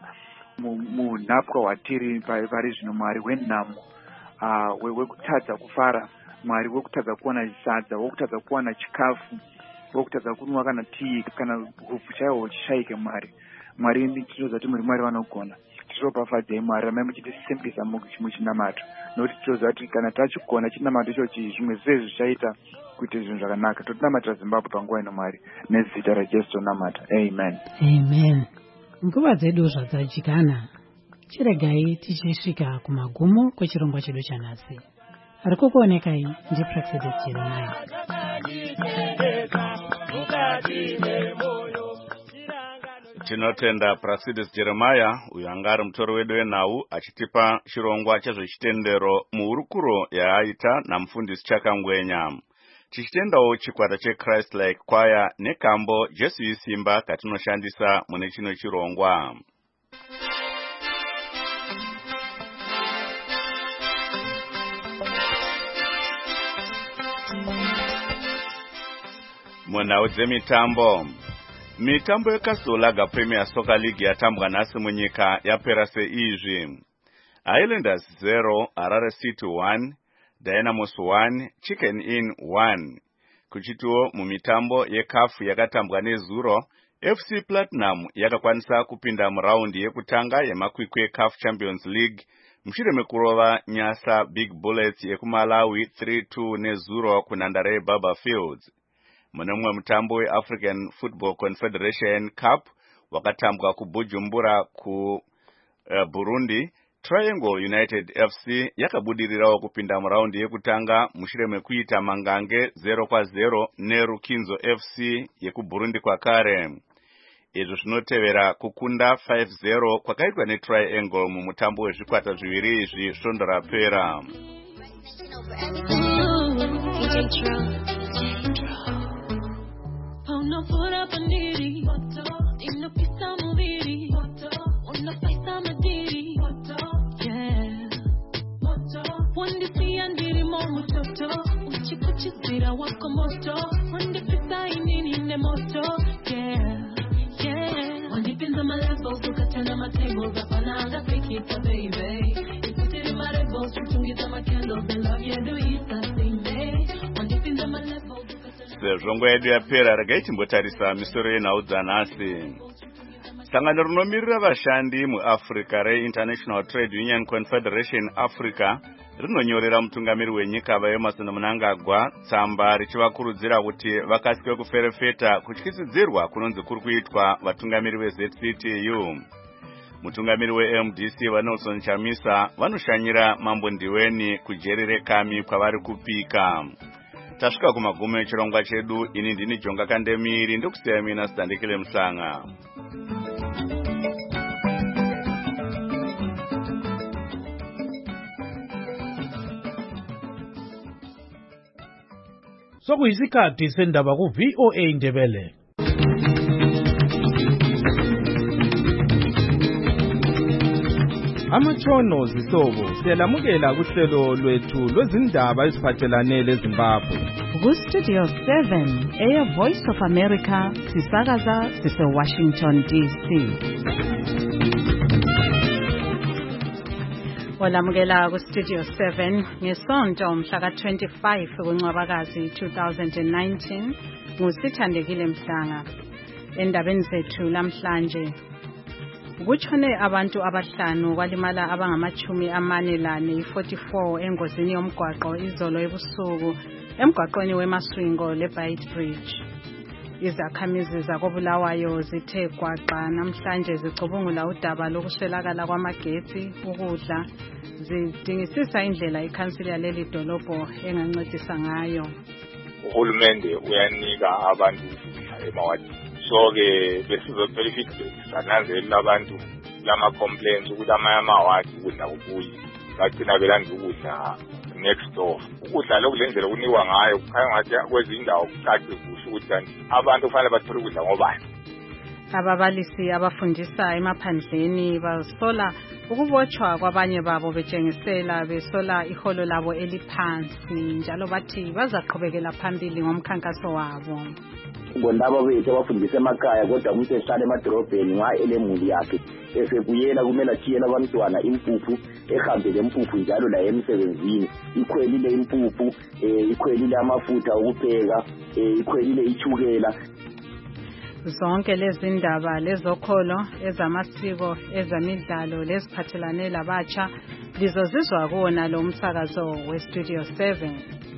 munhapwa hwatiri vari zvino Mwari wenhamo, uh, wekutadza kufara Mwari, wekutadza kuwana sadza, wekutadza kuwana chikafu, wekutadza kunwa kana tii kana hupfu chaiwo chishayike. Mwari Mwari tinoziva kuti muri Mwari vanogona. Tiropafadzei Mwari, ramai muchitisimbisa muchinamato, nokuti tinoziva kuti kana tachigona chinamato ichochi zvimwe zvese zvichaita kuita zvinhu zvakanaka. Totinamatira Zimbabwe panguva ino Mwari, nezita raJesu tonamata. Amen. Amen. Nguva dzedu zvadzadyana, chiregai tichisvika kumagumo kwechirongwa chedu chanhasi. Ari kukuonekai ndiPraxedis Jeremiah. Tinotenda Praxedis Jeremiah, uyo anga ari mutori wedu wenhau, achitipa chirongwa chezvechitendero muhurukuro yaaita namufundisi Chakangwenya. Tichitendawo chikwata cheChrist Like Choir nekambo Jesu isimba katinoshandisa mune chino chirongwa. Munhau dzemitambo. Mitambo yekaZolaga Premier Soccer League yatambwa nhasi munyika yapera seizvi. Highlanders zero, Harare City one, Dynamos one, Chicken Inn one. Kuchitiwo mumitambo yekafu yakatambwa nezuro, F C Platinum yakakwanisa kupinda muraundi yekutanga yemakwikwi eCAF Champions League mushure mekurova Nyasa Big Bullets yekuMalawi three two nezuro kunhandare Baba Fields. Mune mumwe mutambo weAfrican Football Confederation Cup wakatambwa kuBujumbura ku uh, Burundi, Triangle United F C yakabudirirawo kupinda muraundi yekutanga mushure mekuita mangange zero kwa zero neRukinzo F C yekuBurundi kwakare. Izvo zvinotevera kukunda five zero kwakaitwa neTriangle mumutambo wezvikwata zviviri izvi svondo rapera. Sezvongo yedu yapera, regai timbotarisa misoro yenhau dzanhasi. Sangano rinomirira vashandi muAfrica reInternational Trade Union Confederation Africa rinonyorera mutungamiri wenyika vaEmmerson Mnangagwa tsamba richivakurudzira kuti vakasike kuferefeta kutyisidzirwa kunonzi kuri kuitwa vatungamiri veZ C T U. Mutungamiri weM D C vaNelson Chamisa vanoshanyira Mambo Ndiweni kujeri reKami kwavari kupika. Tasvika kumagumo echirongwa chedu. Ini ndini Jonga Kandemiri ndokusiya mina Sitandikile Mhlanga. Sokuyisikhathi sendaba ku V O A Ndebele. Amatshono zihlobo siyalamukela kuhlelo lwethu lwezindaba eziphathelane leZimbabwe. Ku Studio seven, Air Voice of America, sisakaza sise Washington D C. Olamukela ku Studio seven ngesonto mhla ka twenty-five kuNcwabakazi two thousand nineteen nguSithandekile Mhlanga. Endabeni zethu lamhlanje kutshone abantu abahlanu kwalimala abangamachumi amane lane forty-four engozini yomgwaqo izolo ebusuku emgwaqweni weMaswingo leBait Bridge. Izakhamizi zakobulawayo zithe gwaqa namhlanje zicubungula udaba lokuswelakala kwamagetsi, ukudla, zidingisisa indlela ikhansili yaleli dolobho engancedisa ngayo. Uhulumende uyanika abantu emawadini. So ke besizothola feedback sananzelela abantu lama complaints ukuthi amanye amawadi ukudla kubuyi bagcina belanda ukudla next door. Ukudla lokulendlela kunikwa ngayo kukhanya ngathi kwezindawo kucace kuhle ukuthi kanti abantu kufanele bathole ukudla ngobani. Ababalisi abafundisa emaphandleni basola ukubotshwa kwabanye babo betshengisela besola iholo labo eliphansi njalo bathi bazaqhubekela phambili ngomkhankaso wabo. Ngondaba bethu abafundisa emakhaya kodwa umuntu ehlala emadorobheni nxa elemuli yakhe esebuyela kumele athiyele abantwana impuphu ehambele impuphu njalo la emsebenzini ikhwelile impuphu ikhwelile amafutha okupheka ikhwelile ichukela. Zonke lezi ndaba lezokholo ezamasiko ezemidlalo leziphathelane labatsha lizozizwa kuona lo msakazo we Studio seven.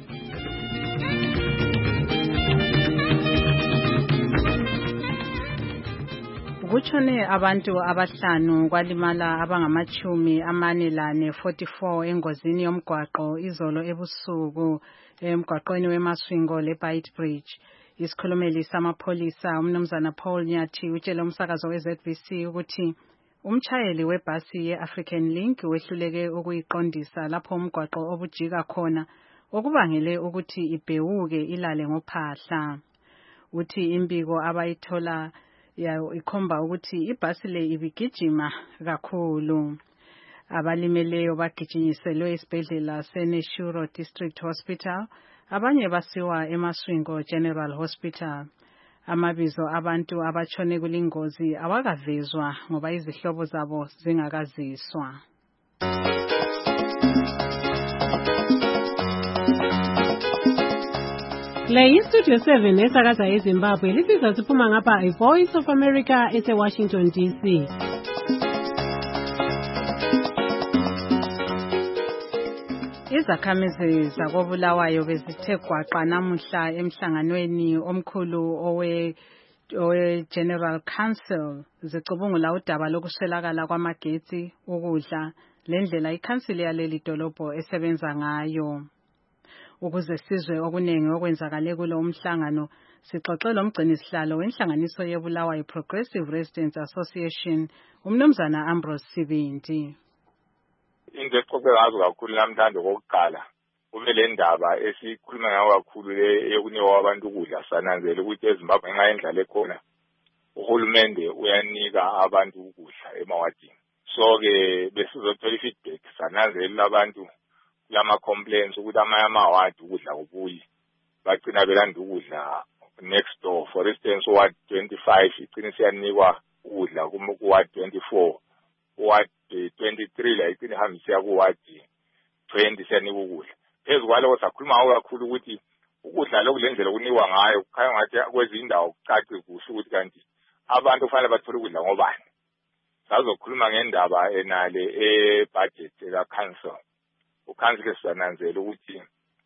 Kutshone abantu abahlanu kwalimala abangamachumi amane lane forty-four engozini yomgwaqo izolo ebusuku emgwaqweni weMaswingo leBait Bridge. Isikhulumeli samapholisa umnumzana Paul Nyathi utshele umsakazo weZ V C ukuthi umchayeli webhasi yeAfrican Link wehluleke ukuyiqondisa lapho umgwaqo obujika khona okubangele ukuthi ibhewuke ilale ngophahla. Uthi imbiko abayithola yayo ikhomba ukuthi ibhasi le ibigijima kakhulu. Abalimeleyo bagijinyiselwe esibhedlela seNeshuro District Hospital, abanye basiwa eMaswingo General Hospital. Amabizo abantu abatshone kulingozi awakavezwa ngoba izihlobo zabo zingakaziswa. Le iStudio seven esakaza eZimbabwe lisiza siphuma ngapha iVoice of America ese Washington D C. Izakhamizi zakobulawayo bezithe gwaqa namuhla emhlanganweni omkhulu owe owe General Council zicubungula udaba lokuswelakala kwamagetsi, ukudla, lendlela ikhansili yaleli dolobho esebenza ngayo. Ukuze sizwe okuningi okwenzakale kulo umhlangano sixoxela umgcinisihlalo wenhlanganiso yebulawayo Progressive Residents Association umnumzana Ambrose Sibindi. Into exoxe ngazo kakhulu namhlanje kokuqala kube le ndaba esikhuluma ngayo kakhulu le yokunika abantu ukudla sananzela ukuthi eZimbabwe ngenxa yendlala ekhona uhulumende uyanika abantu ukudla emawadini. So ke besizothola feedback sananzela abantu lama complaints ukuthi amanye amawadi ukudla kubuyi bagcina belanda ukudla next door. For instance, ward twenty-five igcina siyanikwa ukudla ku ward twenty-four, ward twenty-three la igcina ihambisa ku ward twenty siyanika ukudla. Phezu kwalokho sakhuluma ngawo kakhulu ukuthi ukudla lokulendlela kunikwa ngayo kukhanya ngathi kwezindawo kucace kuhle ukuthi kanti abantu kufanele bathole ukudla ngobani. Sazokhuluma ngendaba enale e budget la council ukhansile siyananzela ukuthi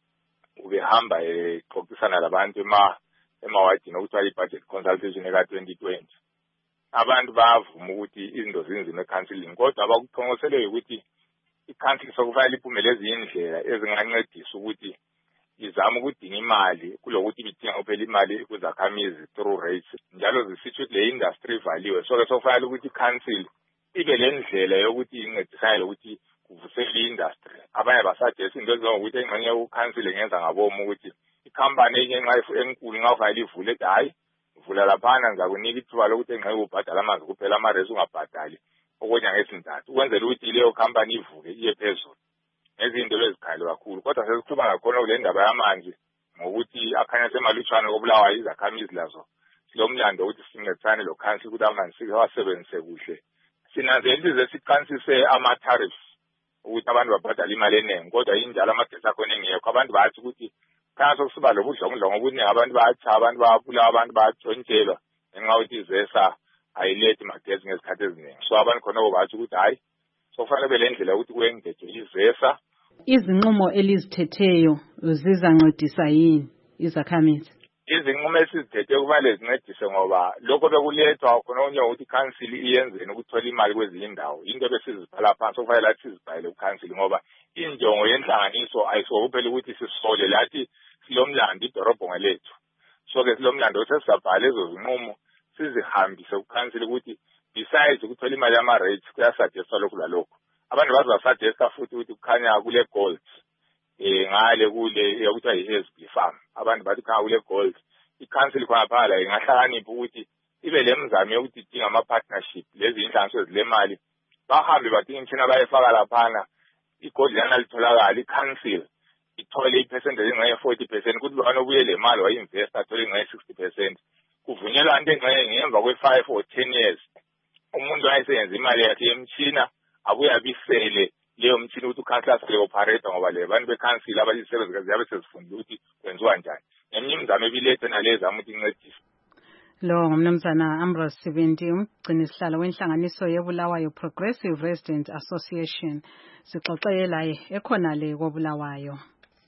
ubehamba exoxisana labantu ema emawadini okuthiwa i-budget consultation eka twenty twenty. Abantu bavuma ukuthi izinto zinzima ecounseling, kodwa abakuqonqosele ukuthi i-council sokufanele iphumele ezinye indlela ezingancedisa ukuthi izama ukudinga imali kulokuthi ibidinga uphela imali kuzakhamizi through rates, njalo zisitsho ukuthi le industry ivaliwe. So ke sokufanele ukuthi i-council ibe le ndlela yokuthi incedisane lokuthi kuvusele i-industry. Abanye basuggest into ezinjengokuthi engxenye u-council engenza ngabomu ukuthi ikhampani enye nxa enkulu nxa ufanele ivule ethi hayi vula laphana ngizakunika ithuba lokuthi engxenye ubhadala amanzi kuphela amaresi ungabhadali okonyanga ezintathu ukwenzela ukuthi leyo khampani ivuke iye phezulu. Ezinto lezikhali kakhulu, kodwa sesikhuluma ngakhona kule ndaba yamanzi ngokuthi akhanya semalutshwane kobulawayo izakhamizi lazo silomlando ukuthi sincedisane lo council ukuthi amanzi siwasebenzise kuhle. Sinanzelile siqansise ama-tariffs ukuthi abantu babhadala imali eningi, kodwa injalo amagesi akhona engekho. Abantu bathi ukuthi khanya sokusiba lobudlongudlongo obuningi, abantu bayatsha, abantu bayabulawa, abantu bayatshontshelwa ngenxa yokuthi izesa ayilethi magesi ngezikhathi eziningi. So abantu khonabo bathi ukuthi hayi sokufanele bele ndlela yokuthi kuyengeje izesa. Izinqumo elizthetheyo zizancedisa yini izakhamizi? Izinqumo esizithethe kufanele zincedise ngoba lokho bekulethwa khona onye ukuthi i-council iyenzeni ukuthola imali kwezinye indawo. Into besizibhala phansi okufanele lathi sizibhale ku-council ngoba injongo yenhlanganiso ayisikuphela ukuthi sisole lathi silomlando idorobho ngelethu. So ke silomlando sesizabhala ezo zinqumo sizihambise ku-council ukuthi besides ukuthola imali yama-rates kuyasuggestwa lokhu lalokho. Abantu bazasuggesta futhi ukuthi kukhanya kule gold eh ngale kule yokuthiwa yi-H S B farm. Abantu bathi khanya kule gold i-council khona phala ingahlakanipha ukuthi ibe lemizamo yokuthi idinga ama-partnership lezi inhlanganiso ezilemali bahambe badinga imithina bayefaka laphana i-gold lana litholakala i-council ithole i-percentage engxenye forty percent kuthi lwana obuye le mali wayi-investa athole engxenye sixty percent. Kuvunyelwa into engxenye ngemva kwe-five or ten years umuntu wayeseyenza imali yakhe yemtshina abuye abisele leyo mtshini ukuthi ucouncil asele operator ngoba le bantu be-council abayisebenzi ziyabe sezifundile ukuthi kwenziwa njani. Eminye imizamo ebilethe nalezi ama ukuthi incedise. Lo ngumnumzana Ambrose Sibindi, umgcini sihlalo wenhlanganiso yeBulawayo Progressive Resident Association. Sixoxele laye ekhona le koBulawayo.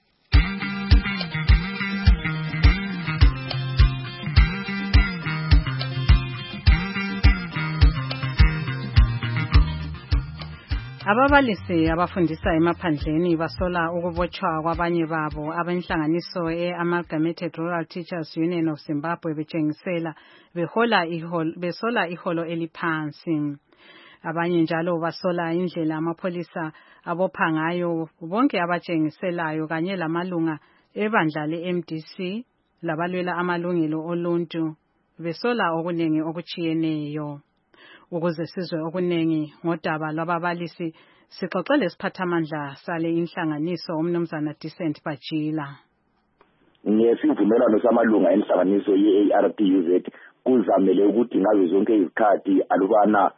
Ababalisi abafundisa emaphandleni basola ukubotshwa kwabanye babo abenhlanganiso e-Amalgamated Rural Teachers Union of Zimbabwe betshengisela behola iholo besola iholo eliphansi. Abanye njalo basola indlela amapholisa abopha ngayo bonke abatshengiselayo kanye lamalunga ebandla le-M D C labalwela amalungelo oluntu besola okunengi okuchiyeneyo. Ukuze sizwe okunengi ngodaba lwababalisi sixoxele siphathamandla sale inhlanganiso umnumzana Decent Bajila. Ngesivumelwano samalunga enhlanganiso ye-A R T U Z kuzamele ukuthi ngazo zonke izikhathi alubana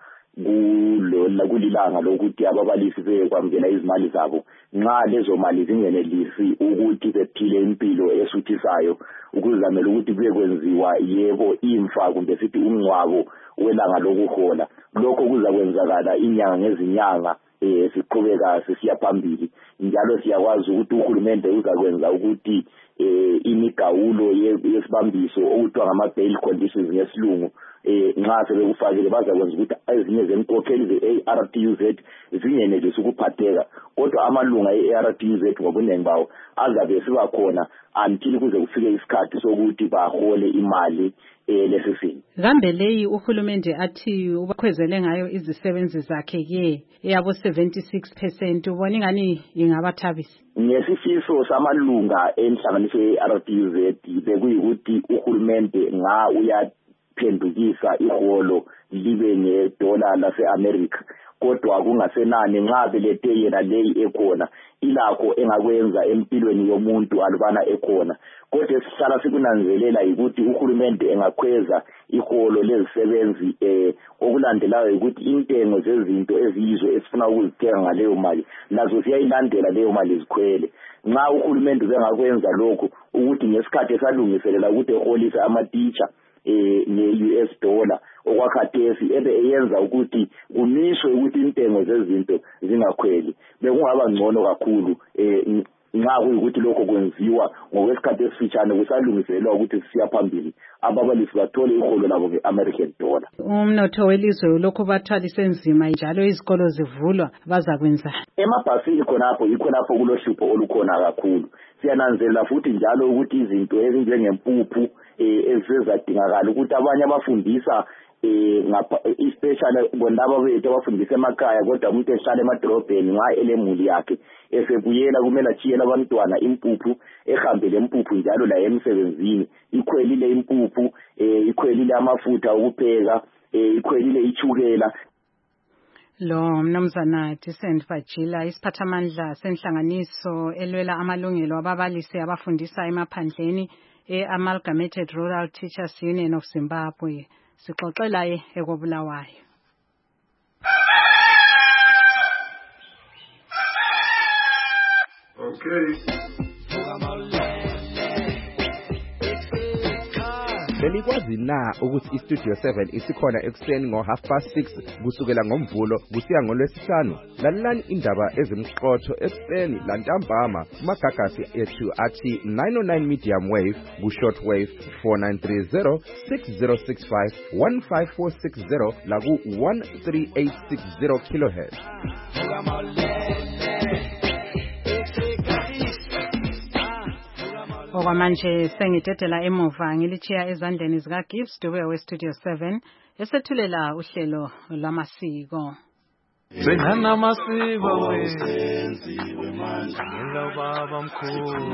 kulo kulilanga lokuthi ababalisi bekwamukela izimali zabo nxa lezo mali zingenelisi ukuthi bephile impilo esuthisayo ukuzamela ukuthi kuye kwenziwa yebo imfa kumbe sithi umngcwabo welanga lokuhola. Lokho kuzakwenzakala inyanga ngezinyanga eh siqhubeka sisiya phambili, njalo siyakwazi ukuthi uhulumende uzakwenza ukuthi eh imigawulo yesibambiso okuthiwa ngama-bail conditions ngesilungu eh nxa sebekufakile bazakwenza ukuthi ezinye zenkokheli ze-A R T U Z zingenelisi ukuphatheka, kodwa amalunga e-A R T U Z ngobunengi bawo azabe siba khona until kuze kufike isikhathi sokuthi bahole imali lesisini. Kambe leyi uhulumende athi ubakhwezele ngayo izisebenzi zakhe ke eyabo seventy-six percent ubona ingani ingabathabisa? Ngesifiso samalunga enhlanganiso ye-A R T U Z bekuyikuthi uhulumende nga uyaphendukisa iholo libe ngedola lase-America, kodwa kungasenani nxa belethe yena leyi ekhona ilakho engakwenza empilweni yomuntu alubana ekhona. Kodwa esihlala sikunanzelela ukuthi uhulumende engakhweza iholo lezisebenzi eh okulandelayo ukuthi intengo zezinto eziyizo esifuna ukuzithenga ngaleyo mali nazo siyayilandela leyo mali zikhwele. Nxa uhulumende bengakwenza lokho ukuthi ngesikhathi esalungiselela ukuthi eholise ama-teacher eh ne-U S dollar okwakhathesi ebe eyenza ukuthi kunishwe ukuthi intengo zezinto zingakhweli. Bekungaba ngcono kakhulu eh nxa kuyikuthi lokho kwenziwa ngokwesikhathi esifitshane kusalungiselwa ukuthi siya phambili ababalisi bathole iholo labo nge-American dollar. Umnotho welizwe lokho bathwalise nzima njalo izikolo zivulwa bazakwenza. Emabhasini khonapho yikho lapho kulohlupho olukhona kakhulu. Siyananzelela futhi njalo ukuthi izinto ezinjengempuphu ezizadingakala ukuthi abanye abafundisa eh ngapha especially bonaba bethu abafundisa emakhaya kodwa umuntu ehlala emadrobheni nxa elemuli yakhe esebuyela kumele achiyela abantwana impuphu ehambele impuphu njalo la emsebenzini ikhwelile impuphu eh ikhwelile amafutha okupheka eh ikhwelile ichukela. Lo mnumzana Decent Vajila isiphathamandla senhlanganiso elwela amalungelo ababalisi abafundisa emaphandleni e-Amalgamated Rural Teachers Union of Zimbabwe. Sixoxela ekobulawayo. Okay. Belikwazi na ukuthi iStudio seven isikhona ekuseni ngo half past six kusukela ngomvulo kusiya ngolwesihlanu. Lalelani indaba ezimqotho ekuseni lantambama kumagagasi ethu athi nine oh nine medium wave ku short wave four nine three zero six zero six five one five four six zero la ku one three eight six zero kilohertz. Okwamanje sengidedela emuva ngilichiya ezandleni zika Gibbs Dube we Studio seven esethulela uhlelo lwamasiko. Sengana masiko wenziwe manje ngelo baba mkhulu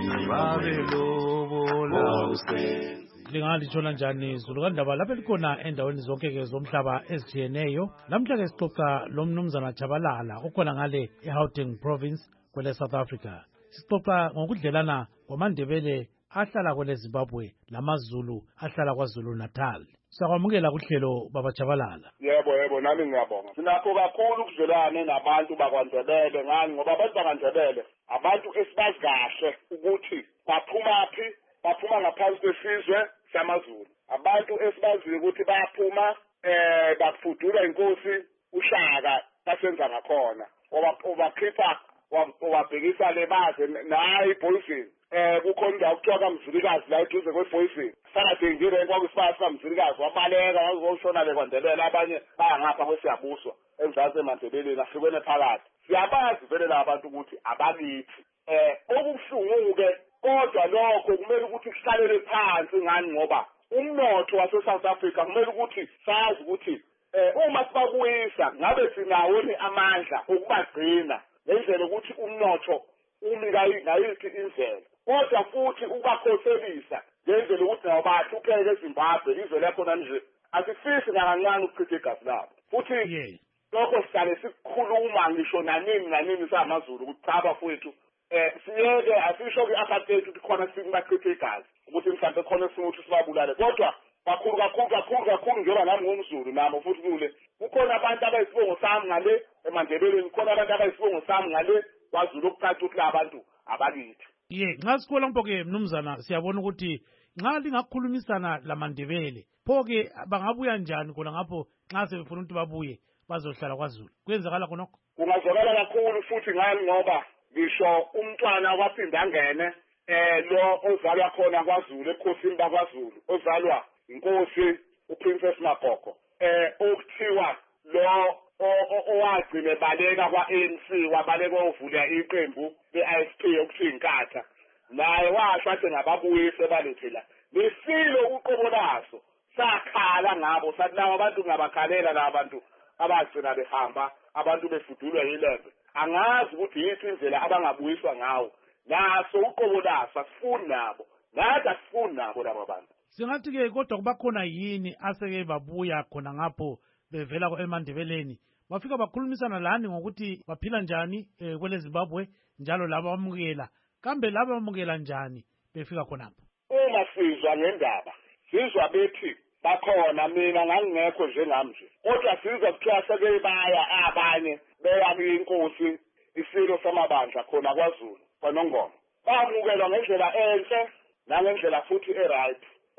babelobola usenzi. Lingalitshola njani izulu kandaba lapha likhona endaweni zonke ke zomhlaba ezijiyeneyo. Namhla ke sixoxa lo mnumzana Chabalala okhona ngale eGauteng province kwele South Africa. Sixoxa ngokudlelana kwamandebele ahlala kwele Zimbabwe lamaZulu ahlala kwaZulu Natal. Sakwamukela kuhlelo baba Chabalala. Yebo yebo nami ngiyabonga. Sinakho kakhulu ukuzwelana nabantu bakwaNdebele ngani ngoba abantu bakwaNdebele abantu esibazi kahle ukuthi baphuma phi, baphuma ngaphansi kwesizwe samaZulu. Abantu esibazi ukuthi bayaphuma eh bakufudula inkosi uShaka basenza ngakhona. Oba obakhipha wabhekisa le baze nayi poison. Eh kukhona indawo kuthiwa kaMzulikazi la eduze kwePoison. Sangadengile kwakusifasa kaMzulikazi wabaleka wazoshona le kwaNdebele abanye bayangapha kwesiyabuswa emzansi eMandebeleni ahlukene phakathi. Siyabazi vele labantu ukuthi abakithi. Eh okubuhlungu ke kodwa lokho kumele ukuthi kuhlalele phansi ngani ngoba umnotho wase South Africa kumele ukuthi sazi ukuthi eh uma sibabuyisa ngabe sinawo amandla okubagcina ngendlela ukuthi umnotho umi ngayiphi indlela. Kodwa futhi ubakhoselisa ngendlela ukuthi nabo bathupheke eZimbabwe izwe lakhona nje asifisi nakancane ukuchitha igazi labo. Futhi lokho sihlale sikhuluma ngisho nanini nanini samaZulu ukuthi cha bafowethu eh siyeke asisho ku-apartheid ukuthi khona sibachitha igazi ukuthi mhlawumbe khona simuthi sibabulale kodwa kakhulu kakhulu kakhulu kakhulu njengoba nami ngumZulu nami futhi kule kukhona abantu abayisibongo sami ngale eMandebeleni kukhona abantu abayisibongo sami ngale kwaZulu okucaca ukuthi labantu abakithi. Ye nxa sikhola mpho-ke mnumzana siyabona ukuthi nxa lingakhulumisana laMandebele pho-ke bangabuya njani khona ngapho nxa sebefuna ukuthi babuye bazohlala kwaZulu kuyenzakala khonokho? Kungazwakala kakhulu futhi ngani ngoba ngisho umntwana waphinda angene eh lo ozalwa khona kwaZulu ebukhosini bakwaZulu ozalwa inkosi uPrincess Magogo eh okuthiwa lo owagcine baleka kwa-A N C wabaleka ovula iqembu le-I S P okuthiwa inkatha naye washo athi ngababuyise balethela lesilo uqobo laso sakhala ngabo sathi lawa abantu ngabakhalela la bantu abagcina behamba abantu befudulwa yilembe angazi ukuthi yithi indlela abangabuyiswa ngawo naso uqobo laso asifuni nabo nathi asifuni nabo laba bantu. Singathi-ke kodwa kubakhona yini aseke babuya khona ngapho bevela eMandebeleni bafika bakhulumisana lani ngokuthi baphila njani eh, kwele Zimbabwe njalo laba bamukela kambe laba bamukela njani befika khonapho? Uma sizwa ngendaba sizwa bethi bakhona mina ngangingekho njengami nje kodwa sizwa kuthiwa seke baya abanye beya kwinkosi isilo samabandla khona kwaZulu kwaNongoma bamukelwa ngendlela enhle nangendlela futhi eright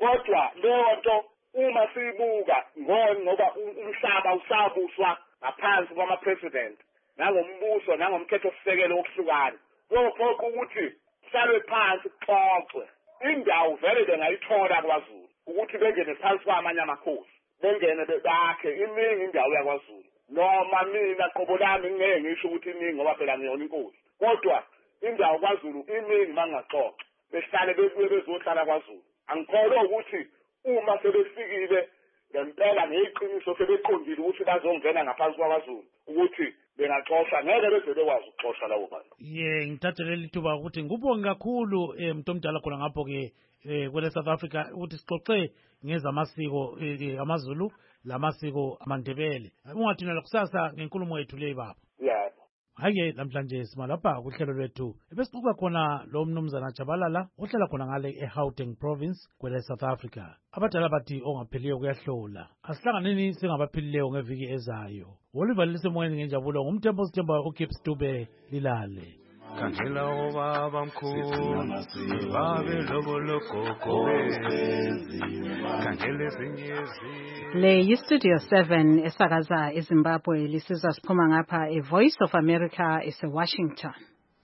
kodwa leyo nto uma siyibuka ngoba umhlaba usabuswa ngaphansi kwama-president nangombuso nangomthethosisekelo wokuhlukana kophoqa ukuthi kuhlalwe phansi kuxoxwe indawo vele bengayithola kwaZulu ukuthi bengene phansi kwamanye amakhosi bengene bakhe iningi indawo yakwaZulu noma mina qobo lami ngeke ngisho ukuthi iningi ngoba phela ngiyona inkosi kodwa indawo kwaZulu iningi mangaxoxa behlale bebuye bezohlala kwaZulu angikholwa ukuthi uma sebefikile ngempela ngeqiniso sebeqondile ukuthi bazongena ngaphansi kwaZulu ukuthi bengaxoxa ngeke beze bekwazi ukuxoxa labo bantu. Ye ngithathele lithuba ukuthi ngubonge kakhulu eh umuntu omdala khona ngapho ke eh kwele South Africa ukuthi sixoxe ngezamasiko amaZulu lamasiko amaNdebele. Ungathunela kusasa ngenkulumo yethu le baba. Yeah. Hayi namhlanje simalapha kuhlelo lwethu ebesixoxa khona lo mnumzana Chabalala ohlala khona ngale eGauteng province kwele South Africa. Abadala bathi ongapheliyo kuyahlola. Asihlanganeni singabaphilileyo ngeviki ezayo. Oliver lisemoyeni ngenjabulo ngumthembo sithemba uKips Dube lilale. Kandela obaba mkhulu babe lobo lokoko kandele zinyezi le Studio seven esakaza eZimbabwe lisizwa siphuma ngapha e Voice of America ese Washington.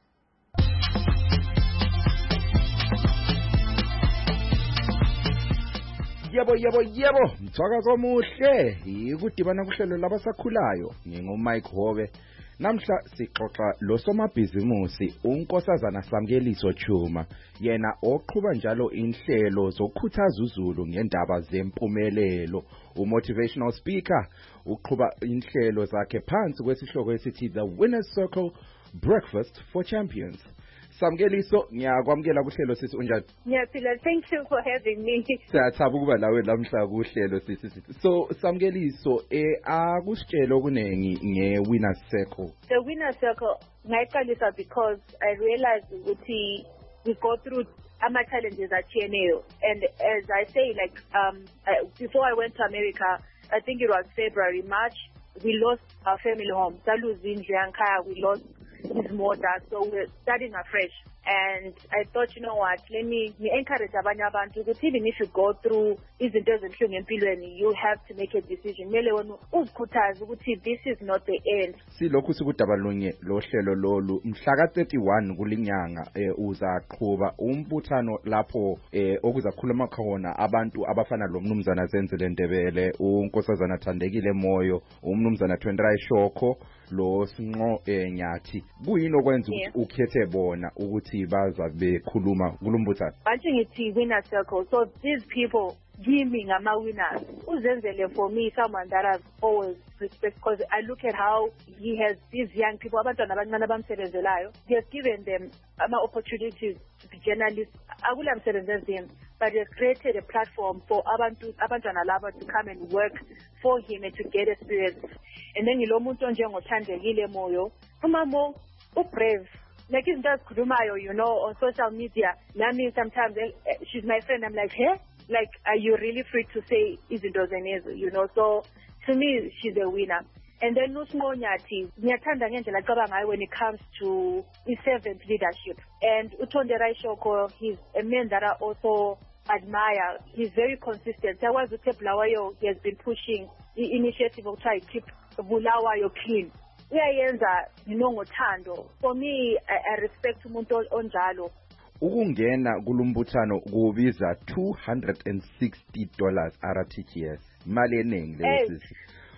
Yebo yebo yebo mthwakazo omuhle ikudibana kuhlelo labasakhulayo ngingumike Hobe. Namhla sixoxa lo somabhizimusi unkosazana Samkeliso Chuma yena oqhubha njalo inhlelo zokukhuthaza uZulu ngendaba zempumelelo. Umotivational speaker uqhubha inhlelo zakhe phansi kwesihloko esithi The Winners Circle Breakfast for Champions. Samkeliso ngiyakwamukela kuhlelo sisi unjani? Ngiyaphila, thank you for having me. Siyathaba ukuba lawe lamhla kuhlelo sisi. So Samkeliso eh akusitshela okunengi ngeWinners Circle. The Winners Circle ngayiqalisa because I realized ukuthi we go through ama challenges atshiyeneyo, and as I say, like um I, before I went to America, I think it was February, March, we lost our family home. Saluz indlu yankhaya, we lost his mother, so we're starting afresh. And I thought, you know what, let me encourage abanye abantu ukuthi even if you go through izinto ezinhlungu empilweni, you have to make a decision. Mele wena uzikhuthaze ukuthi this is not the end. Silokhu sikudabalunye lo hlelo lolu mhla ka thirty-one kulinyanga eh uzaqhubha umbuthano lapho eh okuzakhuluma khona abantu abafana lo mnumzana Zenzele Ndebele, unkosazana Thandekile Moyo, umnumzana Twendrai Shoko, lo Sinqo eh Nyathi. Kuyini okwenza ukuthi ukhethe bona ukuthi baza bekhuluma kulumbuthano? Manje ngithi Winner Circle, so these people giving ama winners. Uzenzele for me someone that I've always respect, because I look at how he has these young people, abantwana abancane abamsebenzelayo. He has given them ama opportunities to be journalists. Akula msebenzeni, but he has created a platform for abantu abantwana laba to come and work for him and to get experience. And then ngilo muntu njengothandekile Moyo, umamo ubrave. Like izinto azikhulumayo, you know, on social media. Nami sometimes uh, she's my friend. I'm like, hey, like, are you really free to say izinto zenezo, you know? So to me, she's a winner. And then Nusmo Nyathi, ngiyathanda ngendlela acabanga ngayo when it comes to his servant leadership. And Utondera Shoko, he's a man that I also admire. He's very consistent. I was with Bulawayo, he has been pushing the initiative of trying to keep Bulawayo clean. Uyayenza ngothando. For me, I, I respect umuntu onjalo. Ukungena kulumbuthano kubiza two hundred sixty dollars R T G S. Imali eningi lesi.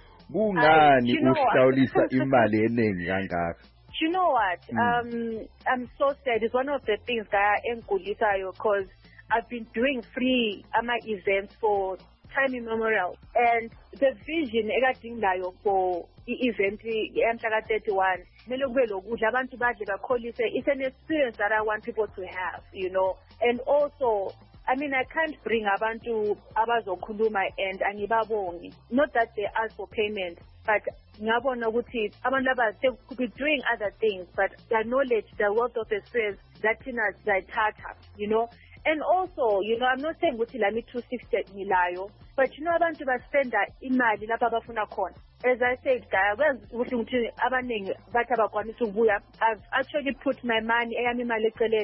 Kungani uhlawulisa imali eningi kangaka? You know what? Mm. Um, I'm so sad. It's one of the things that I engulisayo, because I've been doing free ama events for time immemorial, and the vision ekadingayo for i-event yamhla thirty-one mele kube lokudla abantu badle bakholise. It's an experience that I want people to have, you know. And also, I mean, I can't bring abantu abazokhuluma and angibabongi. Not that they ask for payment, but ngabona ukuthi abantu laba they could be doing other things, but their knowledge, their wealth of experience, that thina zayithatha, you know. And also, you know, I'm not saying ukuthi lami two sixty milayo, but you know abantu baspenda imali lapha abafuna khona. As I said, ukuthi ukuthi abaningi bathi abakwanisa ukubuya. I've actually put my money eyami imali eceleni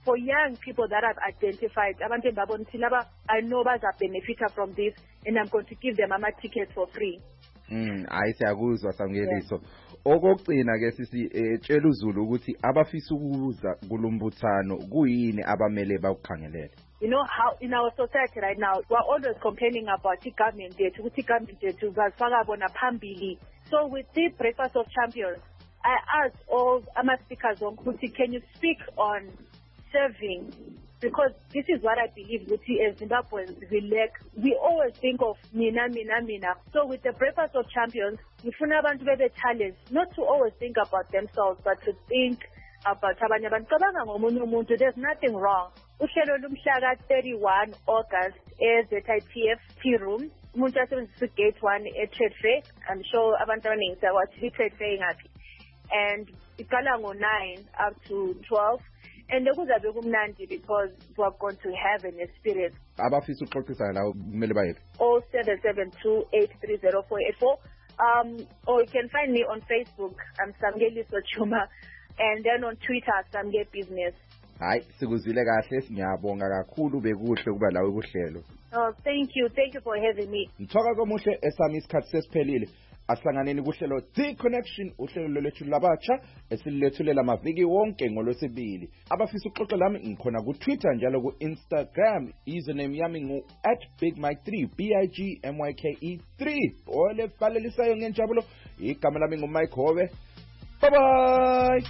for young people that I've identified, abantu babona ukuthi laba I know baza benefit from this, and I'm going to give them ama tickets for free. Mm, hayi siyakuzwa Samngeliso. Okugcina ke sisi etshela uZulu ukuthi abafisa ukuza kulumbuthano kuyini abamele bakukhangelele. You know how in our society right now we're always complaining about the government debt, ukuthi government debt bazifaka bona phambili. So with the Breakfast of Champions, I asked all ama speakers on ukuthi can you speak on serving, because this is what I believe ukuthi as Zimbabweans we lack. We always think of mina mina mina. So with the Breakfast of Champions, ngifuna abantu bebe challenged not to always think about themselves but to think about abanye abantu. Cabanga ngomunye umuntu, there's nothing wrong. Uhlelo lumhla thirty-one August e-Z I T F tea room, umuntu asebenzisa gate one e-Trade Fair. I'm sure abantu abaningi sakwathi i-Trade Fair ngaphi, and iqala ngo nine up to twelve. And kuzabe kumnandi because we're going to have an experience. Abafisa ukuxoxisana lawo kumele bayephi? oh seven seven two eight three zero four eight four. Um, or you can find me on Facebook. I'm Samngeliso Chuma, and then on Twitter Samge Business. Hayi sikuzwile kahle, ngiyabonga kakhulu bekuhle kuba lawe kuhlelo. Oh, thank you. Thank you for having me. Ngithoka komuhle esami isikhathi sesiphelile. Asihlanganeni kuhlelo The Connection, uhlelo lwethu labatsha esillethulela amaviki wonke ngolwesibili. Abafisa ukuxoxa lami ngikhona ku Twitter njalo ku Instagram. Username yami ngu at big mike three, B I G M Y K E three. Ole falelisayo ngenjabulo, igama lami ngu Mike Howe. Bye bye.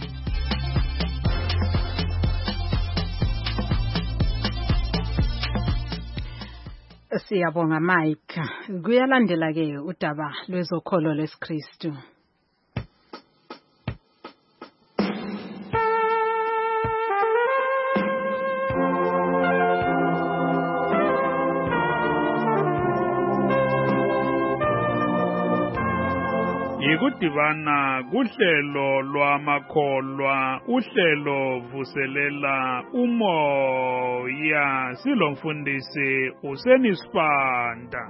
Siyabonga Mike. Kuyalandela ke udaba lwezokholo lesiKristu. Yikudibana kuhlelo lwamakholwa, uhlelo vuselela umoya, silomfundisi uSenisipanda.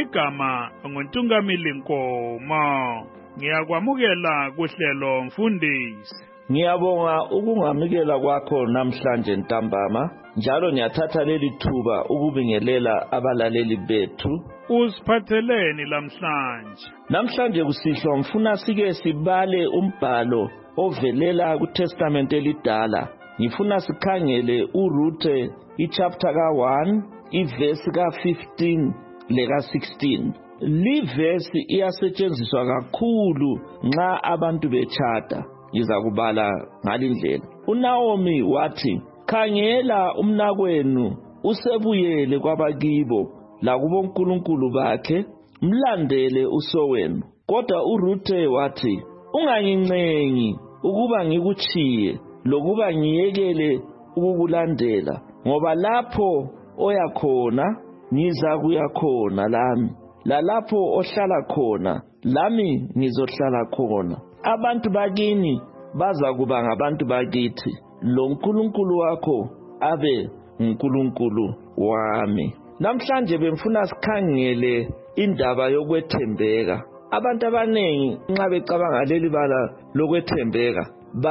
Igama nguNtungamili Nkomo. Ngiyakwamukela kuhlelo mfundisi. Ngiyabonga ukungamukela kwakho namhlanje ntambama, njalo ngiyathatha leli thuba ukubingelela abalaleli bethu. Usiphatheleni lamhlanje? Namhlanje kusihlwa ngifuna sike sibale umbhalo ovelela kuTestament elidala. Ngifuna sikhangele uRuthe ichapter ka one, iverse ka fifteen leka sixteen. Li verse iyasetshenziswa kakhulu nxa abantu bechata. Ngiza kubala ngalindlela. uNaomi wathi, khangela umnakwenu usebuyele kwabakibo lakubo uNkulunkulu bakhe, mlandele usowenu. Kodwa uRuthe wathi, ungangincengi ukuba ngikuchiye lokuba ngiyekele ukukulandela, ngoba lapho oya khona ngiza kuya khona lami, lalapho ohlala khona lami ngizohlala khona. Abantu bakini baza kuba ngabantu bakithi, lo uNkulunkulu wakho abe uNkulunkulu wami. Namhlanje bemfuna sikhangele indaba yokwethembeka. Abantu abanengi nxa becabanga leli bala lokwethembeka,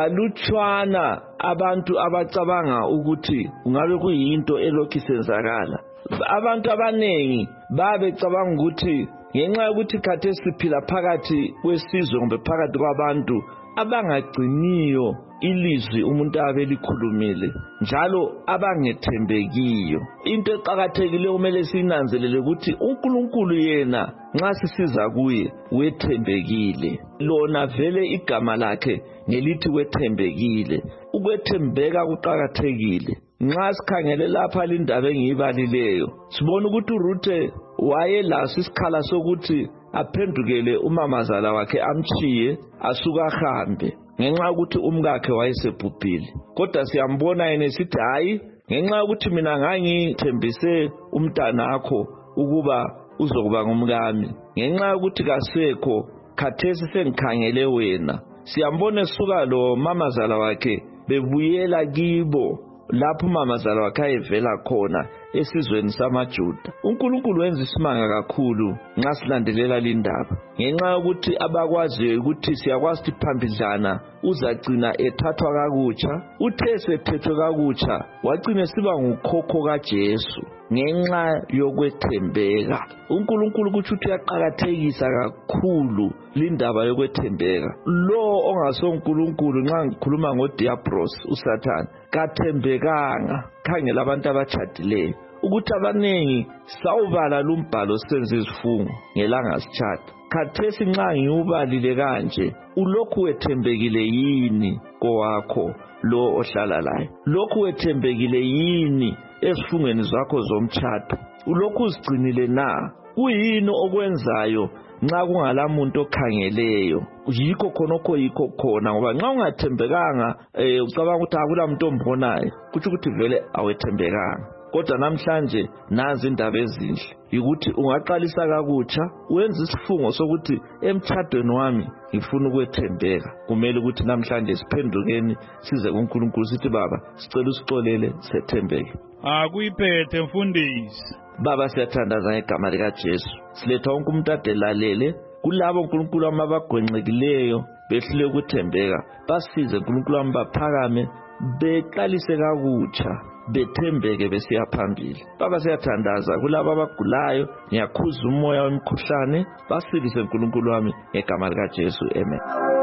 balutshwana abantu abacabanga ukuthi ungabe kuyinto elokhu isenzakala. Abantu abanengi babecabanga ukuthi ngenxa yokuthi khathe siphila phakathi kwesizwe kumbe phakathi kwabantu abangagciniyo ilizwi umuntu abelikhulumile, njalo abangethembekiyo. Into eqhakathekileyo kumele sinanzelele ukuthi uNkulunkulu yena nxa sisiza kuye wethembekile. Lona vele igama lakhe ngelithi wethembekile. Ukwethembeka kuqhakathekile. Nxa sikhangele lapha lindaba engiyibalileyo, sibona ukuthi uRuthe wayelaso isikhala sokuthi aphendukele umamazala wakhe amchiye asuka ahambe ngenxa ukuthi umkakhe wayesebhubhile. Kodwa siyambona yena esithi hayi, ngenxa ukuthi mina ngangithembise umntanakho ukuba uzokuba ngumkami, ngenxa ukuthi kasekho khathesi sengikhangele wena. Siyambona esuka lo mamazala wakhe bebuyela kibo lapho umamazala wakhe ayevela khona esizweni samaJuda. uNkulunkulu wenza isimanga kakhulu nxa silandelela lindaba, ngenxa yokuthi abakwaziyo ukuthi siyakwazi ukuthi phambidlana uzagcina ethathwa kakutsha. Uthe sethethwe kakutsha wagcina siba ngukhokho kaJesu ngenxa yokwethembeka. uNkulunkulu kuthi uyaqakathekisa kakhulu lindaba yokwethembeka. Lo ongasonkulunkulu, nxa ngikhuluma ngodiablos, uSathane, kathembekanga. Khangela abantu abatshadileyo ukuthi abanengi sawubala lumbhalo senze izifungo ngelanga sitshada. Khathesi nxa ngiubalile kanje, ulokhu wethembekile yini kowakho lo ohlala laye? Lokhu wethembekile yini ezifungweni zakho zomtshado? Ulokhu uzigcinile na? Kuyini okwenzayo nxa kungalamuntu okhangeleyo? Yikho khonokho yikho khona, ngoba nxa ungathembekanga eh ucabanga ukuthi akula muntu ombonayo, kuthi ukuthi vele awethembekanga. Kodwa namhlanje nazi indaba ezinhle ukuthi ungaqalisa kakutsha wenza isifungo sokuthi emtshadweni wami ngifuna ukwethembeka. Kumele ukuthi namhlanje siphendukeni size kuNkulunkulu sithi Baba sicela usixolele sethembeke. Akuyiphethe mfundisi. Baba siyathandaza ngegama lika Jesu. Siletha wonke umuntu adelalele kulabo uNkulunkulu amabagwenxekileyo behlule ukuthembeka. Basize uNkulunkulu ambaphakame beqalise kakutsha bethembeke besiya phambili. Baba siyathandaza kulabo abagulayo, ngiyakhuza umoya wemkhuhlane, basilise uNkulunkulu wami ngegama lika Jesu. Amen.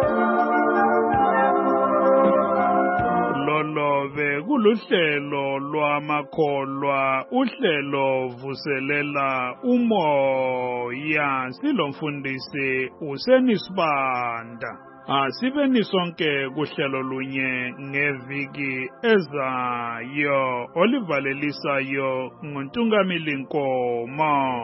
Lolobe kuluhlelo lwamakholwa, uhlelo vuselela umoya. Silomfundisi uSenisibanda. Asibeni sonke kuhlelo lunye ngeviki ezayo olivalelisayo nguNtungamili Nkomo.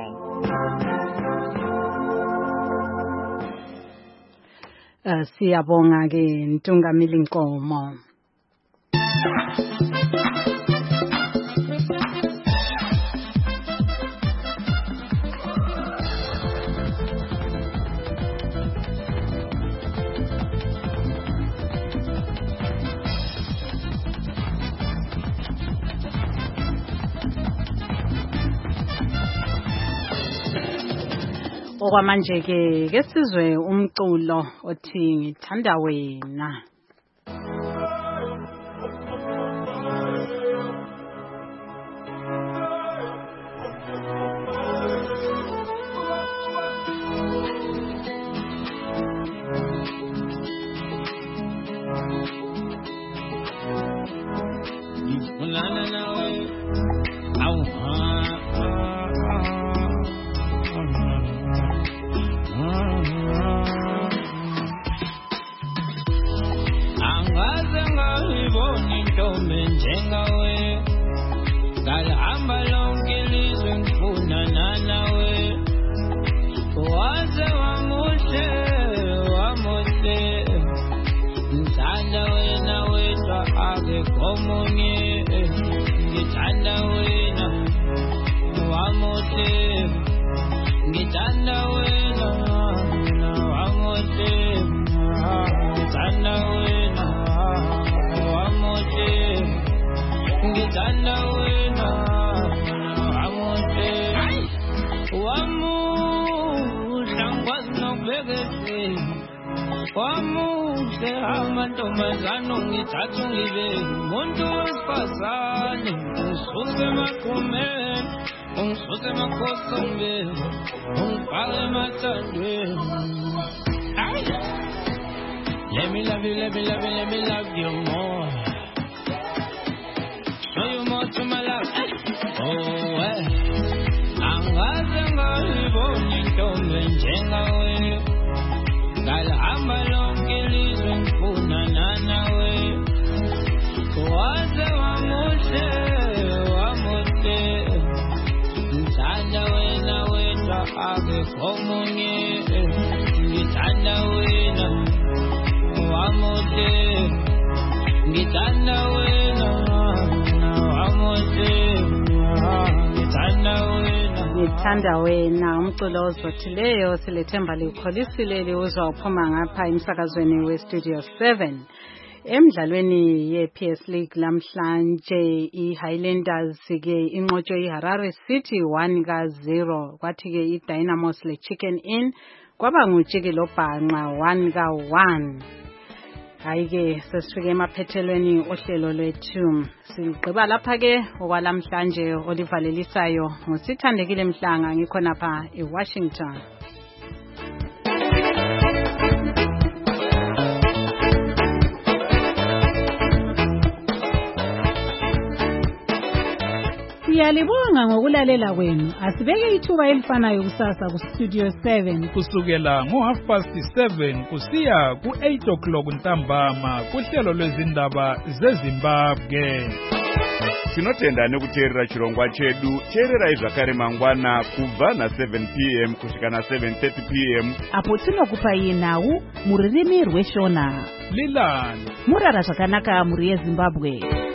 Uh, siyabonga ke Ntungamili Nkomo. Okwamanje ke kesizwe umculo othi ngithanda wena. Let me love you, let me love you, let me love you more. Show you more to my love. Oh, eh. Angaze ngalibona intombi njengawe. Ngalihamba lonke ilizwe ngifunana nawe. Waze wamuhle, wamuhle. Ngithanda wena wedwa akekho omunye. Ngithanda wena. Wamote, ngithanda wena, wamote, ngithanda wena. Ngithanda wena umculo ozothileyo silethemba likholisile liuzwa uphuma ngapha emsakazweni we Studio seven. Emdlalweni ye-P S League lamhlanje i-Highlanders ke inqotshwe i-Harare City one ka zero, kwathi ke i-Dynamos le-Chicken Inn kwaba ngujiki lobhanqa one ka one. Hayi ke sesifike emaphethelweni ohlelo lwethu. Sigqiba lapha ke okwalamhlanje olivalelisayo ngusithandekile Mhlanga ngikhona pha eWashington. Siyalibonga ngokulalela kwenu. Asibeke ithuba elifanayo kusasa ku Studio seven kusukela ngo half past seven kusiya ku eight o'clock ntambama kuhlelo lwezindaba zeZimbabwe. Tinotenda nekuteerera chirongwa chedu. Teererai zvakare mangwana kubva na seven p m kusvika na seven thirty p m apo tinokupai nhau muririmi rweshona. Lilani Murara zvakanaka muri yeZimbabwe.